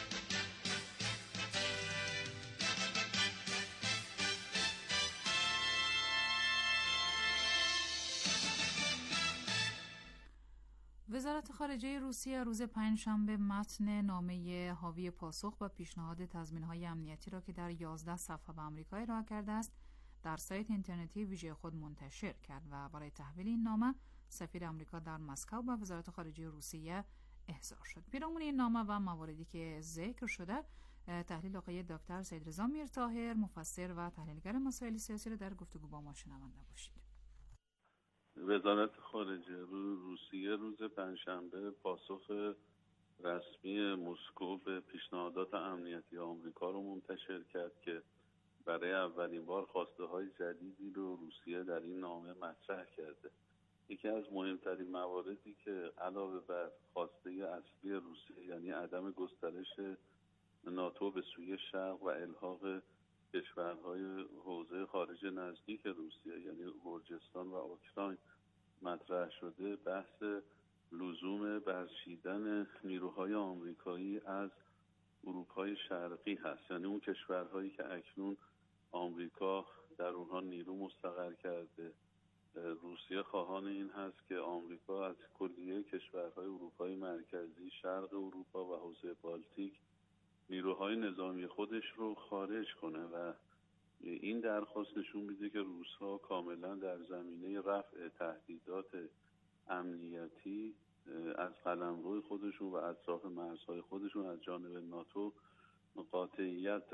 وزارت خارجه روسیه روز پنجشنبه متن نامه حاوی پاسخ و پیشنهاد تضمین‌های امنیتی را که در یازده صفحه به آمریکا ارائه کرده است در سایت اینترنتی ویژه خود منتشر کرد و برای تحویل این نامه سفیر آمریکا در مسکو و وزارت خارجه روسیه احضار شد. پیرامون این نامه و مواردی که ذکر شده، تحلیل آقای دکتر سیدرضا میرطاهر، مفسر و تحلیلگر مسائل سیاسی را در گفتگو با ما شنونده باشید. وزارت خارجه روسیه روز پنجشنبه پاسخ رسمی مسکو به پیشنهادات امنیتی آمریکا رو منتشر کرد که برای اولین بار خواسته های جدیدی رو روسیه در این نامه مطرح کرده. یکی از مهمترین مواردی که علاوه بر خواسته اصلی روسیه یعنی عدم گسترش ناتو به سوی شرق و الحاق کشورهای حوزه خارج نزدیک روسیه یعنی گرجستان و اوکراین مطرح شده، بحث لزوم برچیدن نیروهای آمریکایی از اروپای شرقی هست. یعنی اون کشورهایی که اکنون آمریکا در اونها نیرو مستقر کرده، روسیه خواهان این هست که آمریکا از کلیه کشورهای اروپای مرکزی، شرق اروپا و حوزه بالتیک نیروهای نظامی خودش رو خارج کنه و این درخواست نشون میده که روس‌ها کاملا در زمینه رفع تهدیدات امنیتی از قلمرو خودشون و اطراف مرزهای خودشون از جانب ناتو قاطعیت دارن.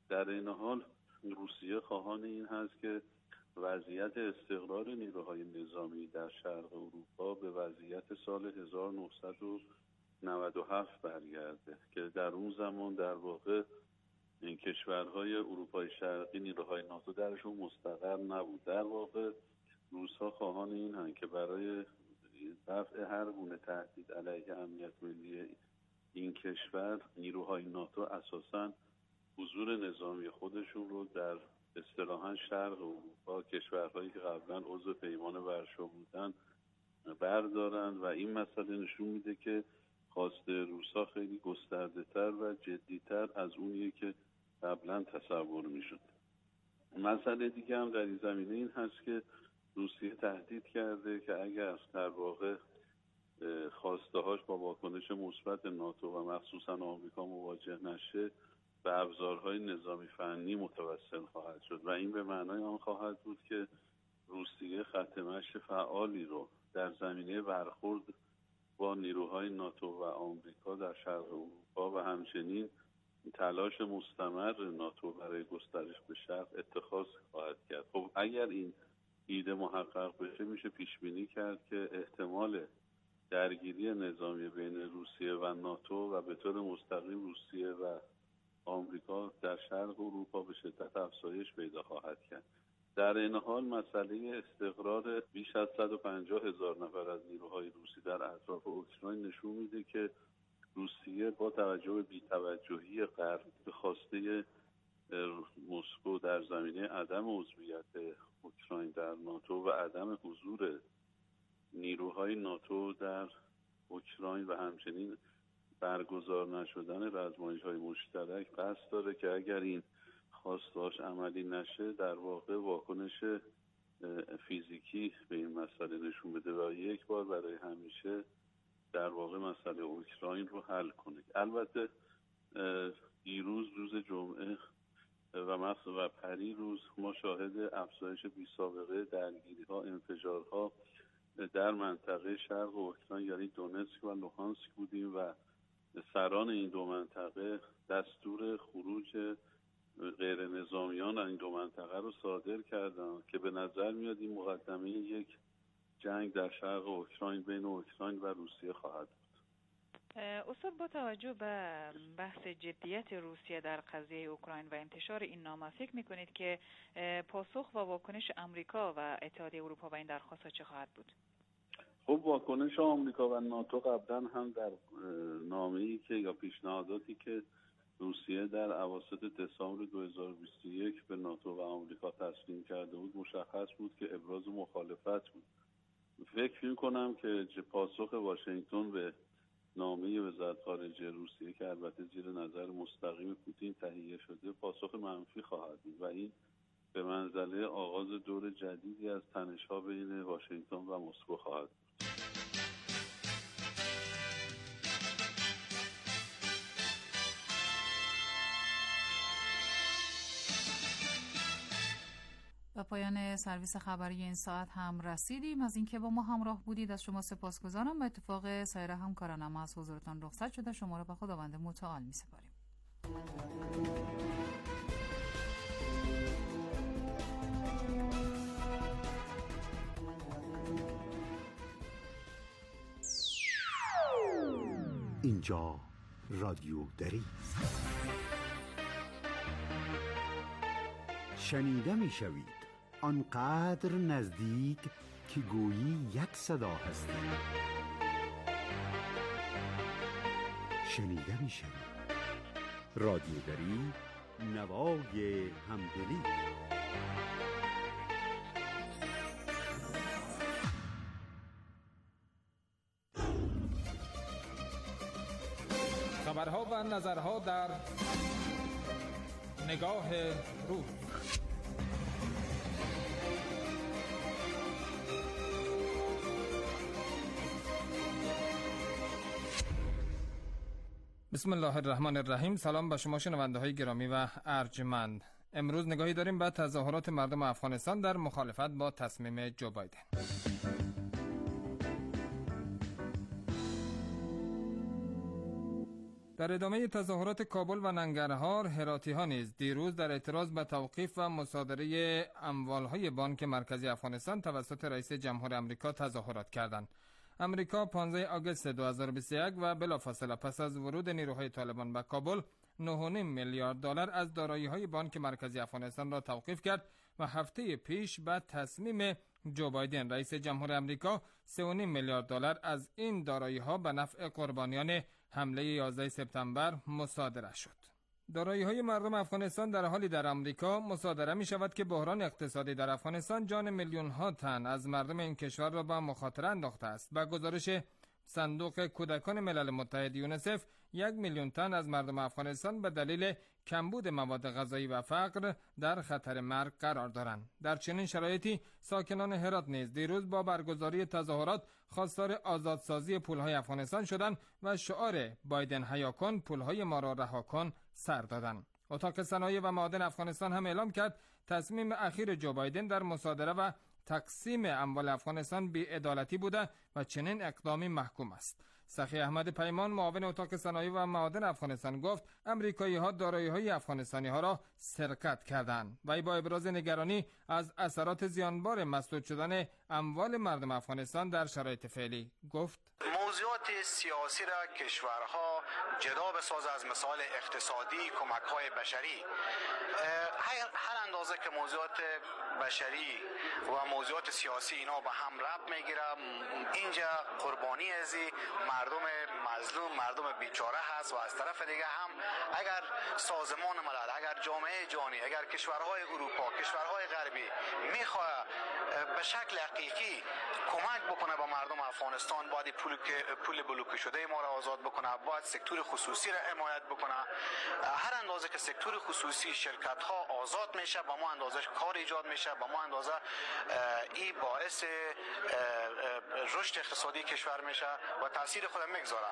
در این حال روسیه خواهان این هست که وضعیت استقرار نیروهای نظامی در شرق اروپا به وضعیت سال هزار و نهصد و نود و هفت برگرده که در اون زمان در واقع این کشورهای اروپای شرقی نیروهای ناتو درشون مستقر نبود. در واقع روس‌ها خواهان این هستند که برای رفع هر گونه تهدید علیه امنیت ملی این کشور نیروهای ناتو اساساً حضور نظامی خودشون رو در اصطلاحاً شرق اروپا، کشورهایی که قبلا عضو پیمان ورشو بودن، بردارن و این مسئله نشون میده که خواست روسا خیلی گسترده تر و جدیتر از اونیه که قبلا تصور میشد. مسئله دیگه هم در این زمینه این هست که روسیه تهدید کرده که اگر در واقع خواسته هاش با واکنش مثبت ناتو و مخصوصا آمریکا مواجه نشه به ابزارهای نظامی فنی متوسل خواهد شد و این به معنای آن خواهد بود که روسیه خط مشی فعالی رو در زمینه برخورد با نیروهای ناتو و آمریکا در شرق اروپا و همچنین تلاش مستمر ناتو برای گسترش به شرق اتخاذ خواهد کرد. خب اگر این ایده محقق بشه میشه پیش بینی کرد که احتمال درگیری نظامی بین روسیه و ناتو و به طور مستقیم روسیه و آمریکا در شرق اروپا به شدت افزایش پیدا خواهد کرد. در این حال مسئله استقرار بیش از صد و پنجاه هزار نفر از نیروهای روسی در اطراف اوکراین نشون میده که روسیه با توجه به بی‌توجهی غرب به خواسته مسکو در زمینه عدم عضویت اوکراین در ناتو و عدم حضور نیروهای ناتو در اوکراین و همچنین برگزار نشدن رزمایش‌های مشترک قصد داره که اگر این خواستهاش عملی نشه در واقع واکنش فیزیکی به این مسئله نشون بده و یک بار برای همیشه در واقع مسئله اوکراین رو حل کنه. البته دیروز روز جمعه و مثلا و پری روز ما شاهد افزایش بی‌سابقه درگیری‌ها، انفجارها در منطقه شرق اوکراین یعنی دونتسک و لوهانسک بودیم و سران این دو منطقه دستور خروج غیر نظامیان این دو منطقه رو صادر کردن که به نظر میاد این مقدمه یک جنگ در شرق اوکراین بین اوکراین و روسیه خواهد بود. استاد، با توجه به بحث جدیت روسیه در قضیه اوکراین و انتشار این نامه فکر میکنید که پاسخ و واکنش آمریکا و اتحادیه اروپا و این درخواست چه خواهد بود؟ خب واکنش آمریکا و ناتو قبلا هم در نامه‌ای که یا پیشنهاداتی که روسیه در اواسط دسامبر دو هزار و بیست و یک به ناتو و آمریکا تسلیم کرده بود مشخص بود که ابراز مخالفت بود. فکر می‌کنم که پاسخ واشنگتن به نامه وزارت خارجه روسیه که البته زیر نظر مستقیم پوتین تهیه شده پاسخ منفی خواهد بود و این به منزله آغاز دور جدیدی از تنش‌ها بین واشنگتن و مسکو خواهد بود. به پایان سرویس خبری این ساعت هم رسیدیم. از اینکه با ما همراه بودید از شما سپاسگزارم. به اتفاق سایر همکارانم از حضورتان رخصت شده شما را به خداوند متعال می‌سپاریم. اینجا رادیو دری شنیده میشوید آنقدر نزدیک که گویی یک صدا هستی. شنیده میشوید رادیو دری، نوای همدلی. خبرها و نظرها در نگاه روز. بسم الله الرحمن الرحیم. سلام به شما شنونده های گرامی و ارجمند. امروز نگاهی داریم به تظاهرات مردم افغانستان در مخالفت با تصمیم جو بایدن. در ادامه تظاهرات کابل و ننگرهار، هراتی‌ها نیز دیروز در اعتراض به توقیف و مصادره اموالهای بانک مرکزی افغانستان توسط رئیس جمهور آمریکا تظاهرات کردند. آمریکا پانزده آگوست دو هزار و بیست و یک و بلافاصله پس از ورود نیروهای طالبان به کابل نه و نیم میلیارد دلار از دارایی‌های بانک مرکزی افغانستان را توقیف کرد و هفته پیش بعد تصمیم جو بایدن رئیس جمهور آمریکا سه و نیم میلیارد دلار از این دارایی‌ها به نفع قربانیان حمله یازده سپتامبر مصادره شد. دارایی‌های مردم افغانستان در حالی در آمریکا مصادره می‌شود که بحران اقتصادی در افغانستان جان میلیون‌ها تن از مردم این کشور را به مخاطره انداخته است. با گزارش صندوق کودکان ملل متحد یونیسف، یک میلیون تن از مردم افغانستان به دلیل کمبود مواد غذایی و فقر در خطر مرگ قرار دارند. در چنین شرایطی ساکنان هرات نیز دیروز با برگزاری تظاهرات خواستار آزادسازی پولهای افغانستان شدند و شعار بایدن حیا کن، پولهای ما را رها کن سر دادند. اتاق صنایع و معادن افغانستان هم اعلام کرد تصمیم اخیر جو بایدن در مصادره و تقسیم اموال افغانستان بی‌عدالتی بوده و چنین اقدامی محکوم است. سخی احمد پیمان، معاون اتاق صنایع و معادن افغانستان گفت امریکایی‌ها دارایی‌های افغانستانی‌ها را سرقت کردند و با ابراز نگرانی از اثرات زیانبار مسدود شدن اموال مردم افغانستان در شرایط فعلی گفت موضوعات سیاسی را کشورها جدا بساز از مسائل اقتصادی، کمک‌های بشری. هر اندازه که موضوعات بشری و موضوعات سیاسی اینا به هم ربط میگیره، اینجا قربانی از مردم مظلوم، مردم بیچاره هست و از طرف دیگه هم اگر سازمان ملل، اگر جامعه جهانی، اگر کشورهای اروپا، کشورهای غربی میخواه به شکل حقیقی کمک بکنه به مردم افغانستان، باید پول پول بلوکه شده ما را آزاد بکنه، باید سکتور خصوصی را حمایت بکنه. هر اندازه که سکتور خصوصی، شرکت ها آزاد میشه، با ما اندازه کار ایجاد میشه، با ما اندازه این باعث رشد اقتصادی کشور میشه و تاثیر خود میگذاره.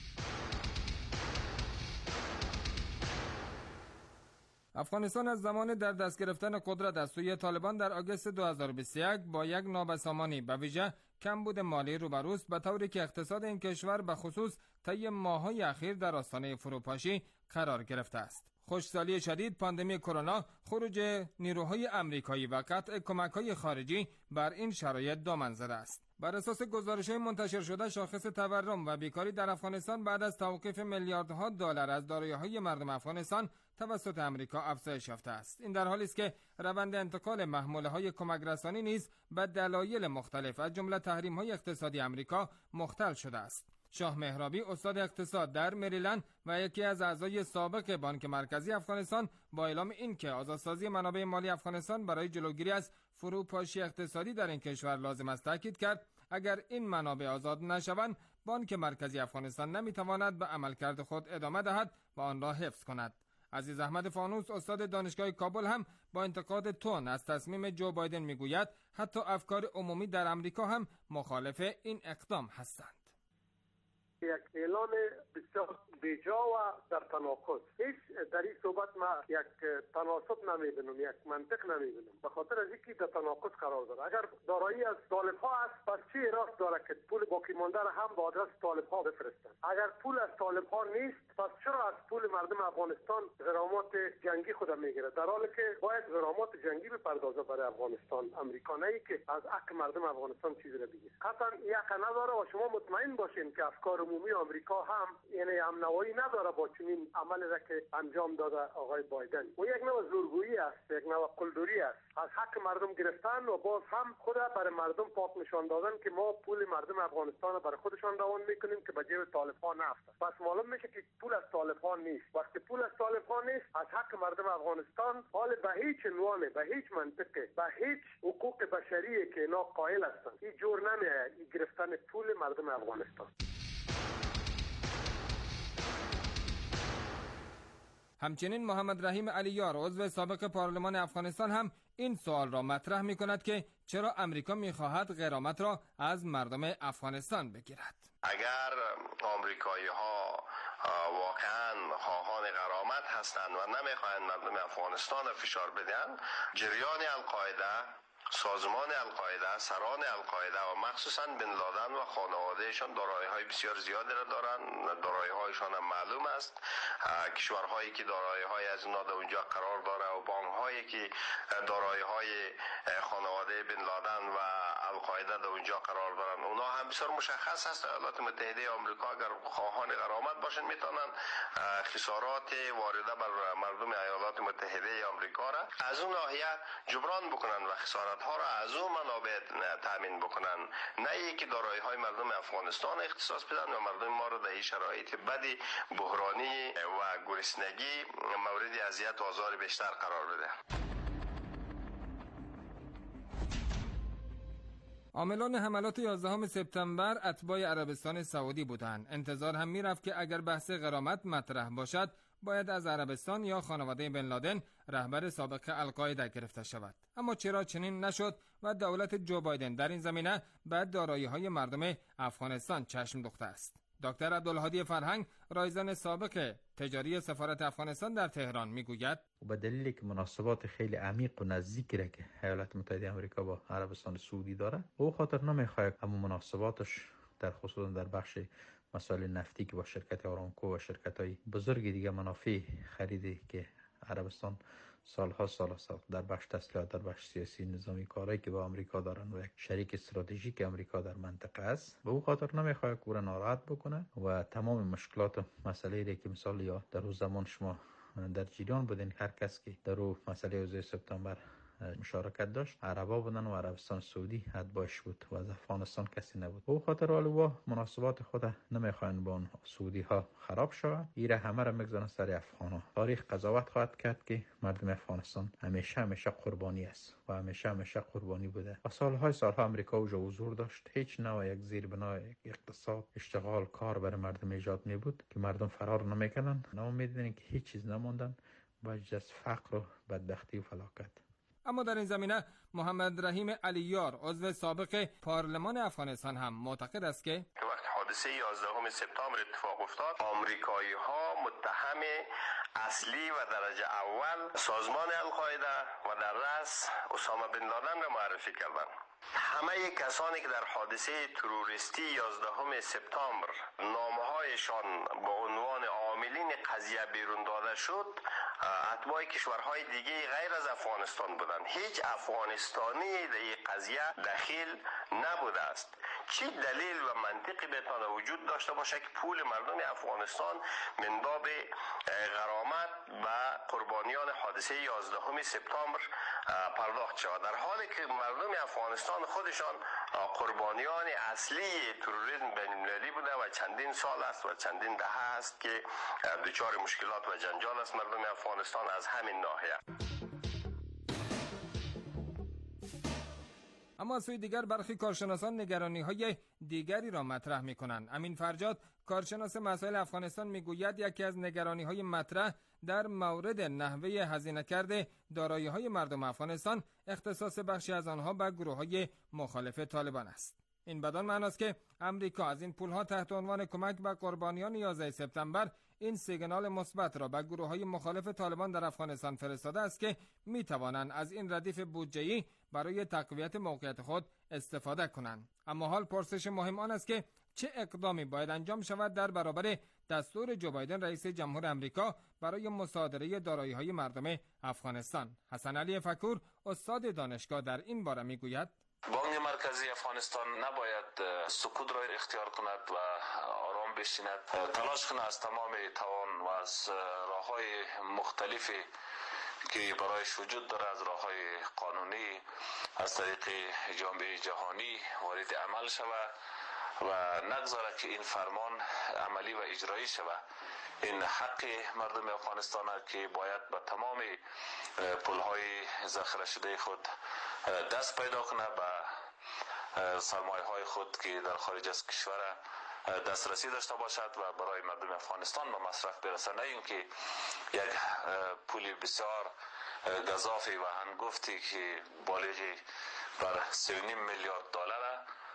افغانستان از زمان در دست گرفتن قدرت از سوی طالبان در آگوست دو هزار و بیست و یک با یک نابسامانی به ویژه کمبود مالی روبروست، به طوری که اقتصاد این کشور به خصوص طی ماه‌های اخیر در آستانه فروپاشی قرار گرفته است. خشکسالی شدید، پاندمی کرونا، خروج نیروهای آمریکایی و قطع کمک‌های خارجی بر این شرایط دامن زده است. بر اساس گزارش‌های منتشر شده، شاخص تورم و بیکاری در افغانستان بعد از توقیف میلیاردها دلار از دارایی‌های مردم افغانستان توسط آمریکا افزایش یافته است. این در حالی است که روند انتقال محموله‌های کمک‌رسانی نیز به دلایل مختلف از جمله تحریم‌های اقتصادی آمریکا مختل شده است. شاه مهرابی، استاد اقتصاد در مریلند و یکی از اعضای سابق بانک مرکزی افغانستان، با اعلام اینکه آزادسازی منابع مالی افغانستان برای جلوگیری از فروپاشی اقتصادی در این کشور لازم است، تاکید کرد اگر این منابع آزاد نشوند، بانک مرکزی افغانستان نمیتواند به عملکرد خود ادامه دهد و آن را حفظ کند. عزیز احمد فانوس، استاد دانشگاه کابل، هم با انتقاد تند از تصمیم جو بایدن میگوید حتی افکار عمومی در آمریکا هم مخالف این اقدام هستند. یک اعلان بسیار بیجا و در تناقض. هیچ در این صحبت ما یک تناسب نمیبینم، یک منطق نمیبینم، به خاطر از اینکه در تناقض قرار داره. اگر دارایی از طالب ها است، پس چی راست داره که پول باقی مانده را هم به آدرس طالب ها بفرستن؟ اگر پول از طالب ها نیست، پس چرا از پول مردم افغانستان غرامات جنگی خود میگیره، در حالی که باید غرامات جنگی بپردازه برای افغانستان؟ امریکا نه که از حق مردم افغانستان چیزی را بگیره. قطعا یک نداره و شما مطمئن باشین که افکار عمومی آمریکا هم یعنی امنوایی نداره با چنین عملی را که انجام داده آقای بایدن. و یک نوع زورگویی است، یک نوع قلدری است، از حق مردم گرفتن و باز هم خود برای مردم پاک نشان دادن که ما پول مردم افغانستان برای خودشان روان میکنیم که به جیب طالب ها نفته. پس معلوم میشه که پول از طالب ها نیست. وقتی پول از طالب ها نیست، از حق مردم افغانستان حال به هیچ عنوان، به هیچ منطقه، به هیچ حقوق بشری که اینا قائل هستند، این جور نمیاد این گرفتن پول مردم افغانستان. همچنین محمد رحیم علیار، عضو سابق پارلمان افغانستان، هم این سوال را مطرح می کند که چرا امریکا می خواهد غرامت را از مردم افغانستان بگیرد. اگر آمریکایی ها واقعا خواهان غرامت هستند و نمی خواهند مردم افغانستان فشار بدن، جریان القاعده سازمان القاعده، سران القاعده و مخصوصا بن لادن و خانوادهشان دارایی‌های بسیار زیادی را دارند. دارایی‌هایشان هم معلوم است. کشورهایی که دارایی‌های از اینا در اونجا قرار داره و بانک‌هایی که دارایی‌های خانواده بن لادن و القاعده در اونجا قرار دارند، اونا هم بسیار مشخص است. ایالات متحده آمریکا اگر خواهان غرامت باشند میتونن خسارات وارده بر مردم ایالات متحده آمریکا را از اون ناحیه جبران بکنن و خسارت ها را از اون منابع تامین بکنن، نه اینکه دارایی های مردم افغانستان اختصاص بدن و مردم ما را در این شرایط بدی بحرانی و گرسنگی مورد اذیت و آزار بیشتر قرار بده. عاملان حملات یازدهم سپتامبر اتباع عربستان سعودی بودند. انتظار هم میرفت که اگر بحث غرامت مطرح باشد باید از عربستان یا خانواده بن لادن رهبر سابق القاعده گرفته شود. اما چرا چنین نشد و دولت جو بایدن در این زمینه بعد دارایی‌های مردم افغانستان چشم دوخته است؟ دکتر عبدالهادی فرهنگ، رایزن سابق تجاری سفارت افغانستان در تهران میگوید به دلیلی که مناسبات خیلی عمیق و نزدیکی را که ایالات متحده آمریکا با عربستان سعودی داره، او خاطر نمیخواد اما مناسباتش در خصوص در بخش مسائل نفتی که با شرکت آرامکو و شرکت‌های بزرگ دیگه منافع خریدی که عربستان سالها سال سال در بخش تسلیحات، در بخش سیاسی نظامی کاری که با آمریکا دارن و یک شریک استراتژیک آمریکا در منطقه است، به او خاطر نمیخواد که او را ناراحت بکنه و تمام مشکلات و مسائلی که مثال یا در اون زمان شما در جریان بودین، هر کس که در اون مسئله یازده سپتامبر مشارکت داشت عربا بودن و عربستان سعودی اتباعش بود و از افغانستان کسی نبود. او خاطر والو مناسبات خود نمیخواین با سعودی ها خراب شود. ایره همه را میگذارن سر افغانا. تاریخ قضاوت خواهد کرد که مردم افغانستان همیشه همیشه قربانی است و همیشه همیشه قربانی بوده و سالهای سالها امریکا اوجا حضور داشت. هیچ نوع یک زیربنای اقتصاد، اشتغال، کار برای مردم ایجاد می بود که مردم فرار نمیکنن. نما میدونن که هیچ چیز نموندن و جز فقر و بدبختی و فلاکت. اما در این زمینه محمد رحیم علیار، عضو سابق پارلمان افغانستان، هم معتقد است که وقتی حادثه یازدهم سپتامبر اتفاق افتاد، آمریکایی ها متهم اصلی و درجه اول سازمان القاعده و در رأس اسامه بن لادن را معرفی کردند. همه کسانی که در حادثه تروریستی یازدهم سپتامبر نامه‌هایشان با عنوان عاملین قضیه بیرون داده شد، اتباع کشورهای دیگه غیر از افغانستان بودند. هیچ افغانستانی در این قضیه دخیل نبوده است. چی دلیل و منطقی بتونه وجود داشته باشه که پول مردم افغانستان من باب غرامت و قربانیان حادثه یازدهم سپتامبر پرداخت شود، در حالی که مردم افغانستان خودشان قربانیان اصلی تروریسم بین‌المللی بوده و چندین سال است و چندین دهه است که دچار مشکلات و جنجال است مردم افغانستان از همین ناحیه. اما از سوی دیگر برخی کارشناسان نگرانی‌های دیگری را مطرح می‌کنند. امین فرجاد، کارشناس مسائل افغانستان، میگوید یکی از نگرانی‌های مطرح در مورد نحوه هزینه کرده دارایی‌های مردم افغانستان اختصاص بخشی از آنها به گروه‌های مخالف طالبان است. این بدان معناست که امریکا از این پول‌ها تحت عنوان کمک به قربانیان یازده سپتامبر این سیگنال مثبت را به گروه‌های مخالف طالبان در افغانستان فرستاده است که می‌توانند از این ردیف بودجه‌ای برای تقویت موقعیت خود استفاده کنند. اما حال پرسش مهم آن است که چه اقدامی باید انجام شود در برابر دستور جو بایدن رئیس جمهور آمریکا برای مصادره دارایی‌های مردم افغانستان. حسن علی فکور، استاد دانشگاه، در این باره میگوید بانک مرکزی افغانستان نباید سکوت را اختیار کند و آرام بشیند، تلاش کند از تمام توان و از راه‌های مختلفی که برایش وجود داره، از راه‌های قانونی، از طریق جامعه جهانی وارد عمل شود و نگذاره که این فرمان عملی و اجرایی شود. این حق مردم افغانستان است که باید به تمام پول‌های ذخیره شده خود دست پیدا کنه، به سرمایه‌های خود که در خارج از کشور دسترسی داشته باشد و برای مردم افغانستان به مصرف برسه، نه اینکه یک پول بسیار گزافی و هنگفتی که بالغ بر سه و نیم میلیارد دلار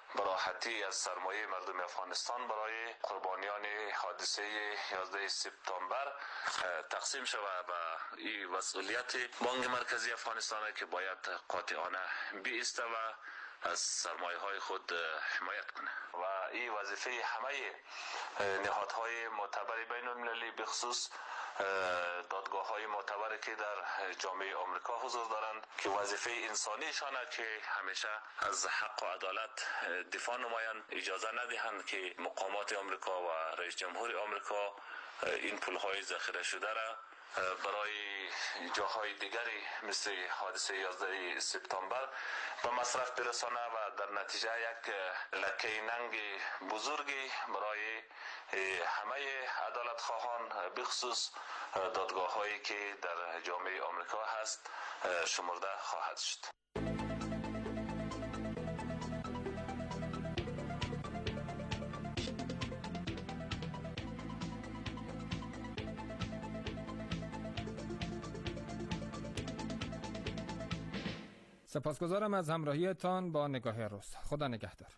براحتی از سرمایه مردم افغانستان برای قربانیان حادثه یازده سپتامبر تقسیم شود و این مسئولیت بانک مرکزی افغانستان که باید قاطعانه بیسته و از سرمایه های خود حمایت کنه و این وظیفه همه نهادهای معتبر بین المللی به خصوص دادگاه های معتبر که در جامعه آمریکا حضور دارند که وظیفه انسانیشانه که همیشه از حق و عدالت دفاع نمایند، اجازه ندهند که مقامات آمریکا و رئیس جمهور آمریکا این پولهای ذخیره شده را برای جاهای دیگری مثل حادثه یازده سپتامبر به مصرف برسانه و در نتیجه یک لکه ننگ بزرگی برای همه عدالت خواهان بخصوص دادگاه هایی که در جامعه آمریکا هست شمرده خواهد شد. سپاسگزارم از همراهیتان با نگاه روز. خدا نگهدار.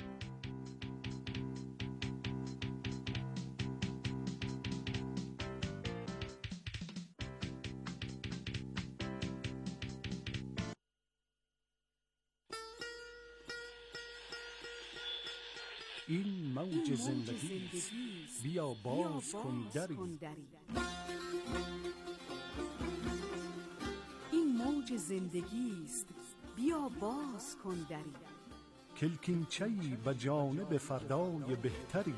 این موج زندگی است، بیا باز کن دری. این موج زندگی است، بیا باز کن دری. کلکینچه‌ای به جانب فردای بهتری.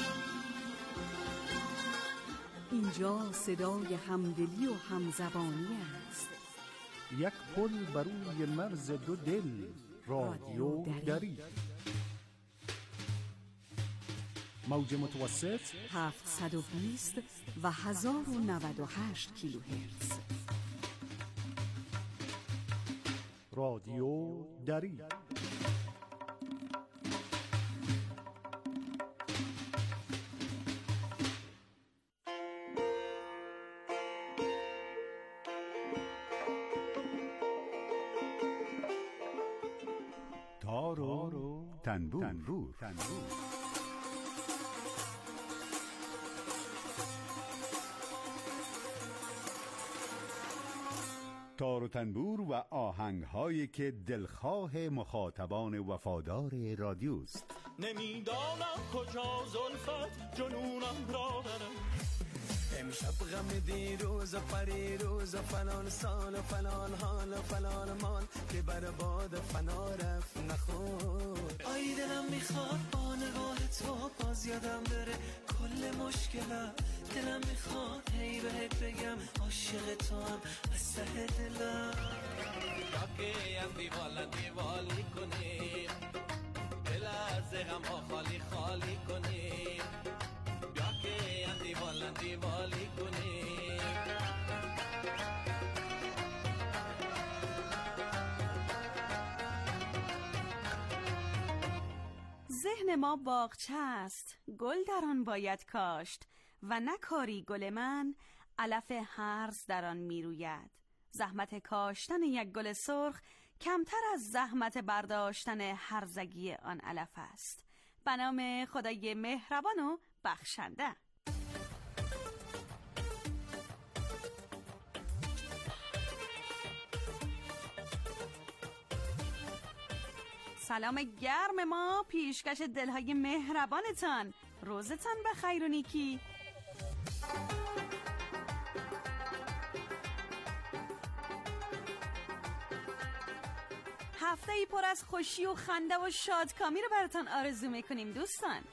اینجا صدای همدلی و همزبانی است. یک پل بر روی مرز دو دل، رادیو دری. موج متوسط هفتصد و بیست و هزار و نود و هشت کیلوهرتز. رادیو دری. تار و تنبور. تنبور. تنبور. تار و تنبور و آهنگ هایی که دلخواه مخاطبان وفادار رادیوست. نمیدانم کجا زلفت جنونم را برم، امشب غم دیروز و پریروز و فلان سال و فلان حال و فلان مال که بر باد فنا رفت نخور. آی دلم میخواد با نگاه تو باز یادم بره کل مشکلم، دلم میخواد هی بهت بگم عاشق تو هم از ته دلم. یا که هم دیوالا دیوالی کنیم، دل از غم ها خالی خالی کنیم، یا که هم دیوالا دیوالی کنیم. ذهن ما باغچه است، گل در آن باید کاشت و نکاری گل من علف هرز در آن میروید. زحمت کاشتن یک گل سرخ کمتر از زحمت برداشتن هرزگی آن علف است. به نام خدای مهربان و بخشنده. سلام گرم ما پیشکش دلهای مهربانتان، روزتان بخیر و نیکی. هفته ای پر از خوشی و خنده و شادکامی رو براتان آرزو میکنیم دوستان.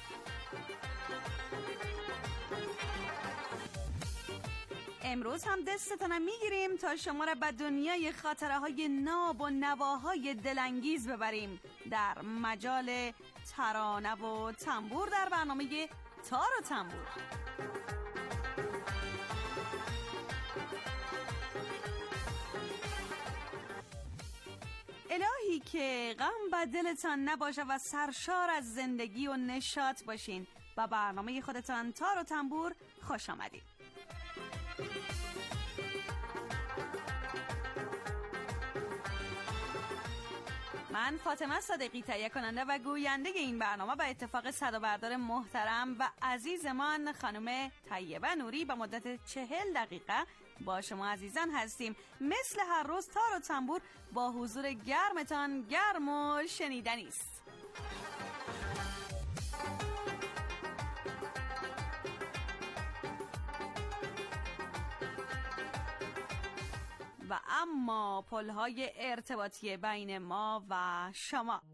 امروز هم دستتانم میگیریم تا شما را به دنیای خاطره های ناب و نواهای دلانگیز ببریم در مجال ترانه و تنبور در برنامه تار و تنبور. الهی که غم به دلتان نباشه و سرشار از زندگی و نشاط باشین. با برنامه خودتان تار و تنبور خوش آمدید. من فاطمه صادقی تهیه کننده و گوینده این برنامه به اتفاق صدابردار محترم و عزیزمان خانم طیبه نوری به مدت چهل دقیقه با شما عزیزان هستیم. مثل هر روز تار و تنبور با حضور گرمتان گرم و شنیدنی است. و اما پل‌های ارتباطی بین ما و شما.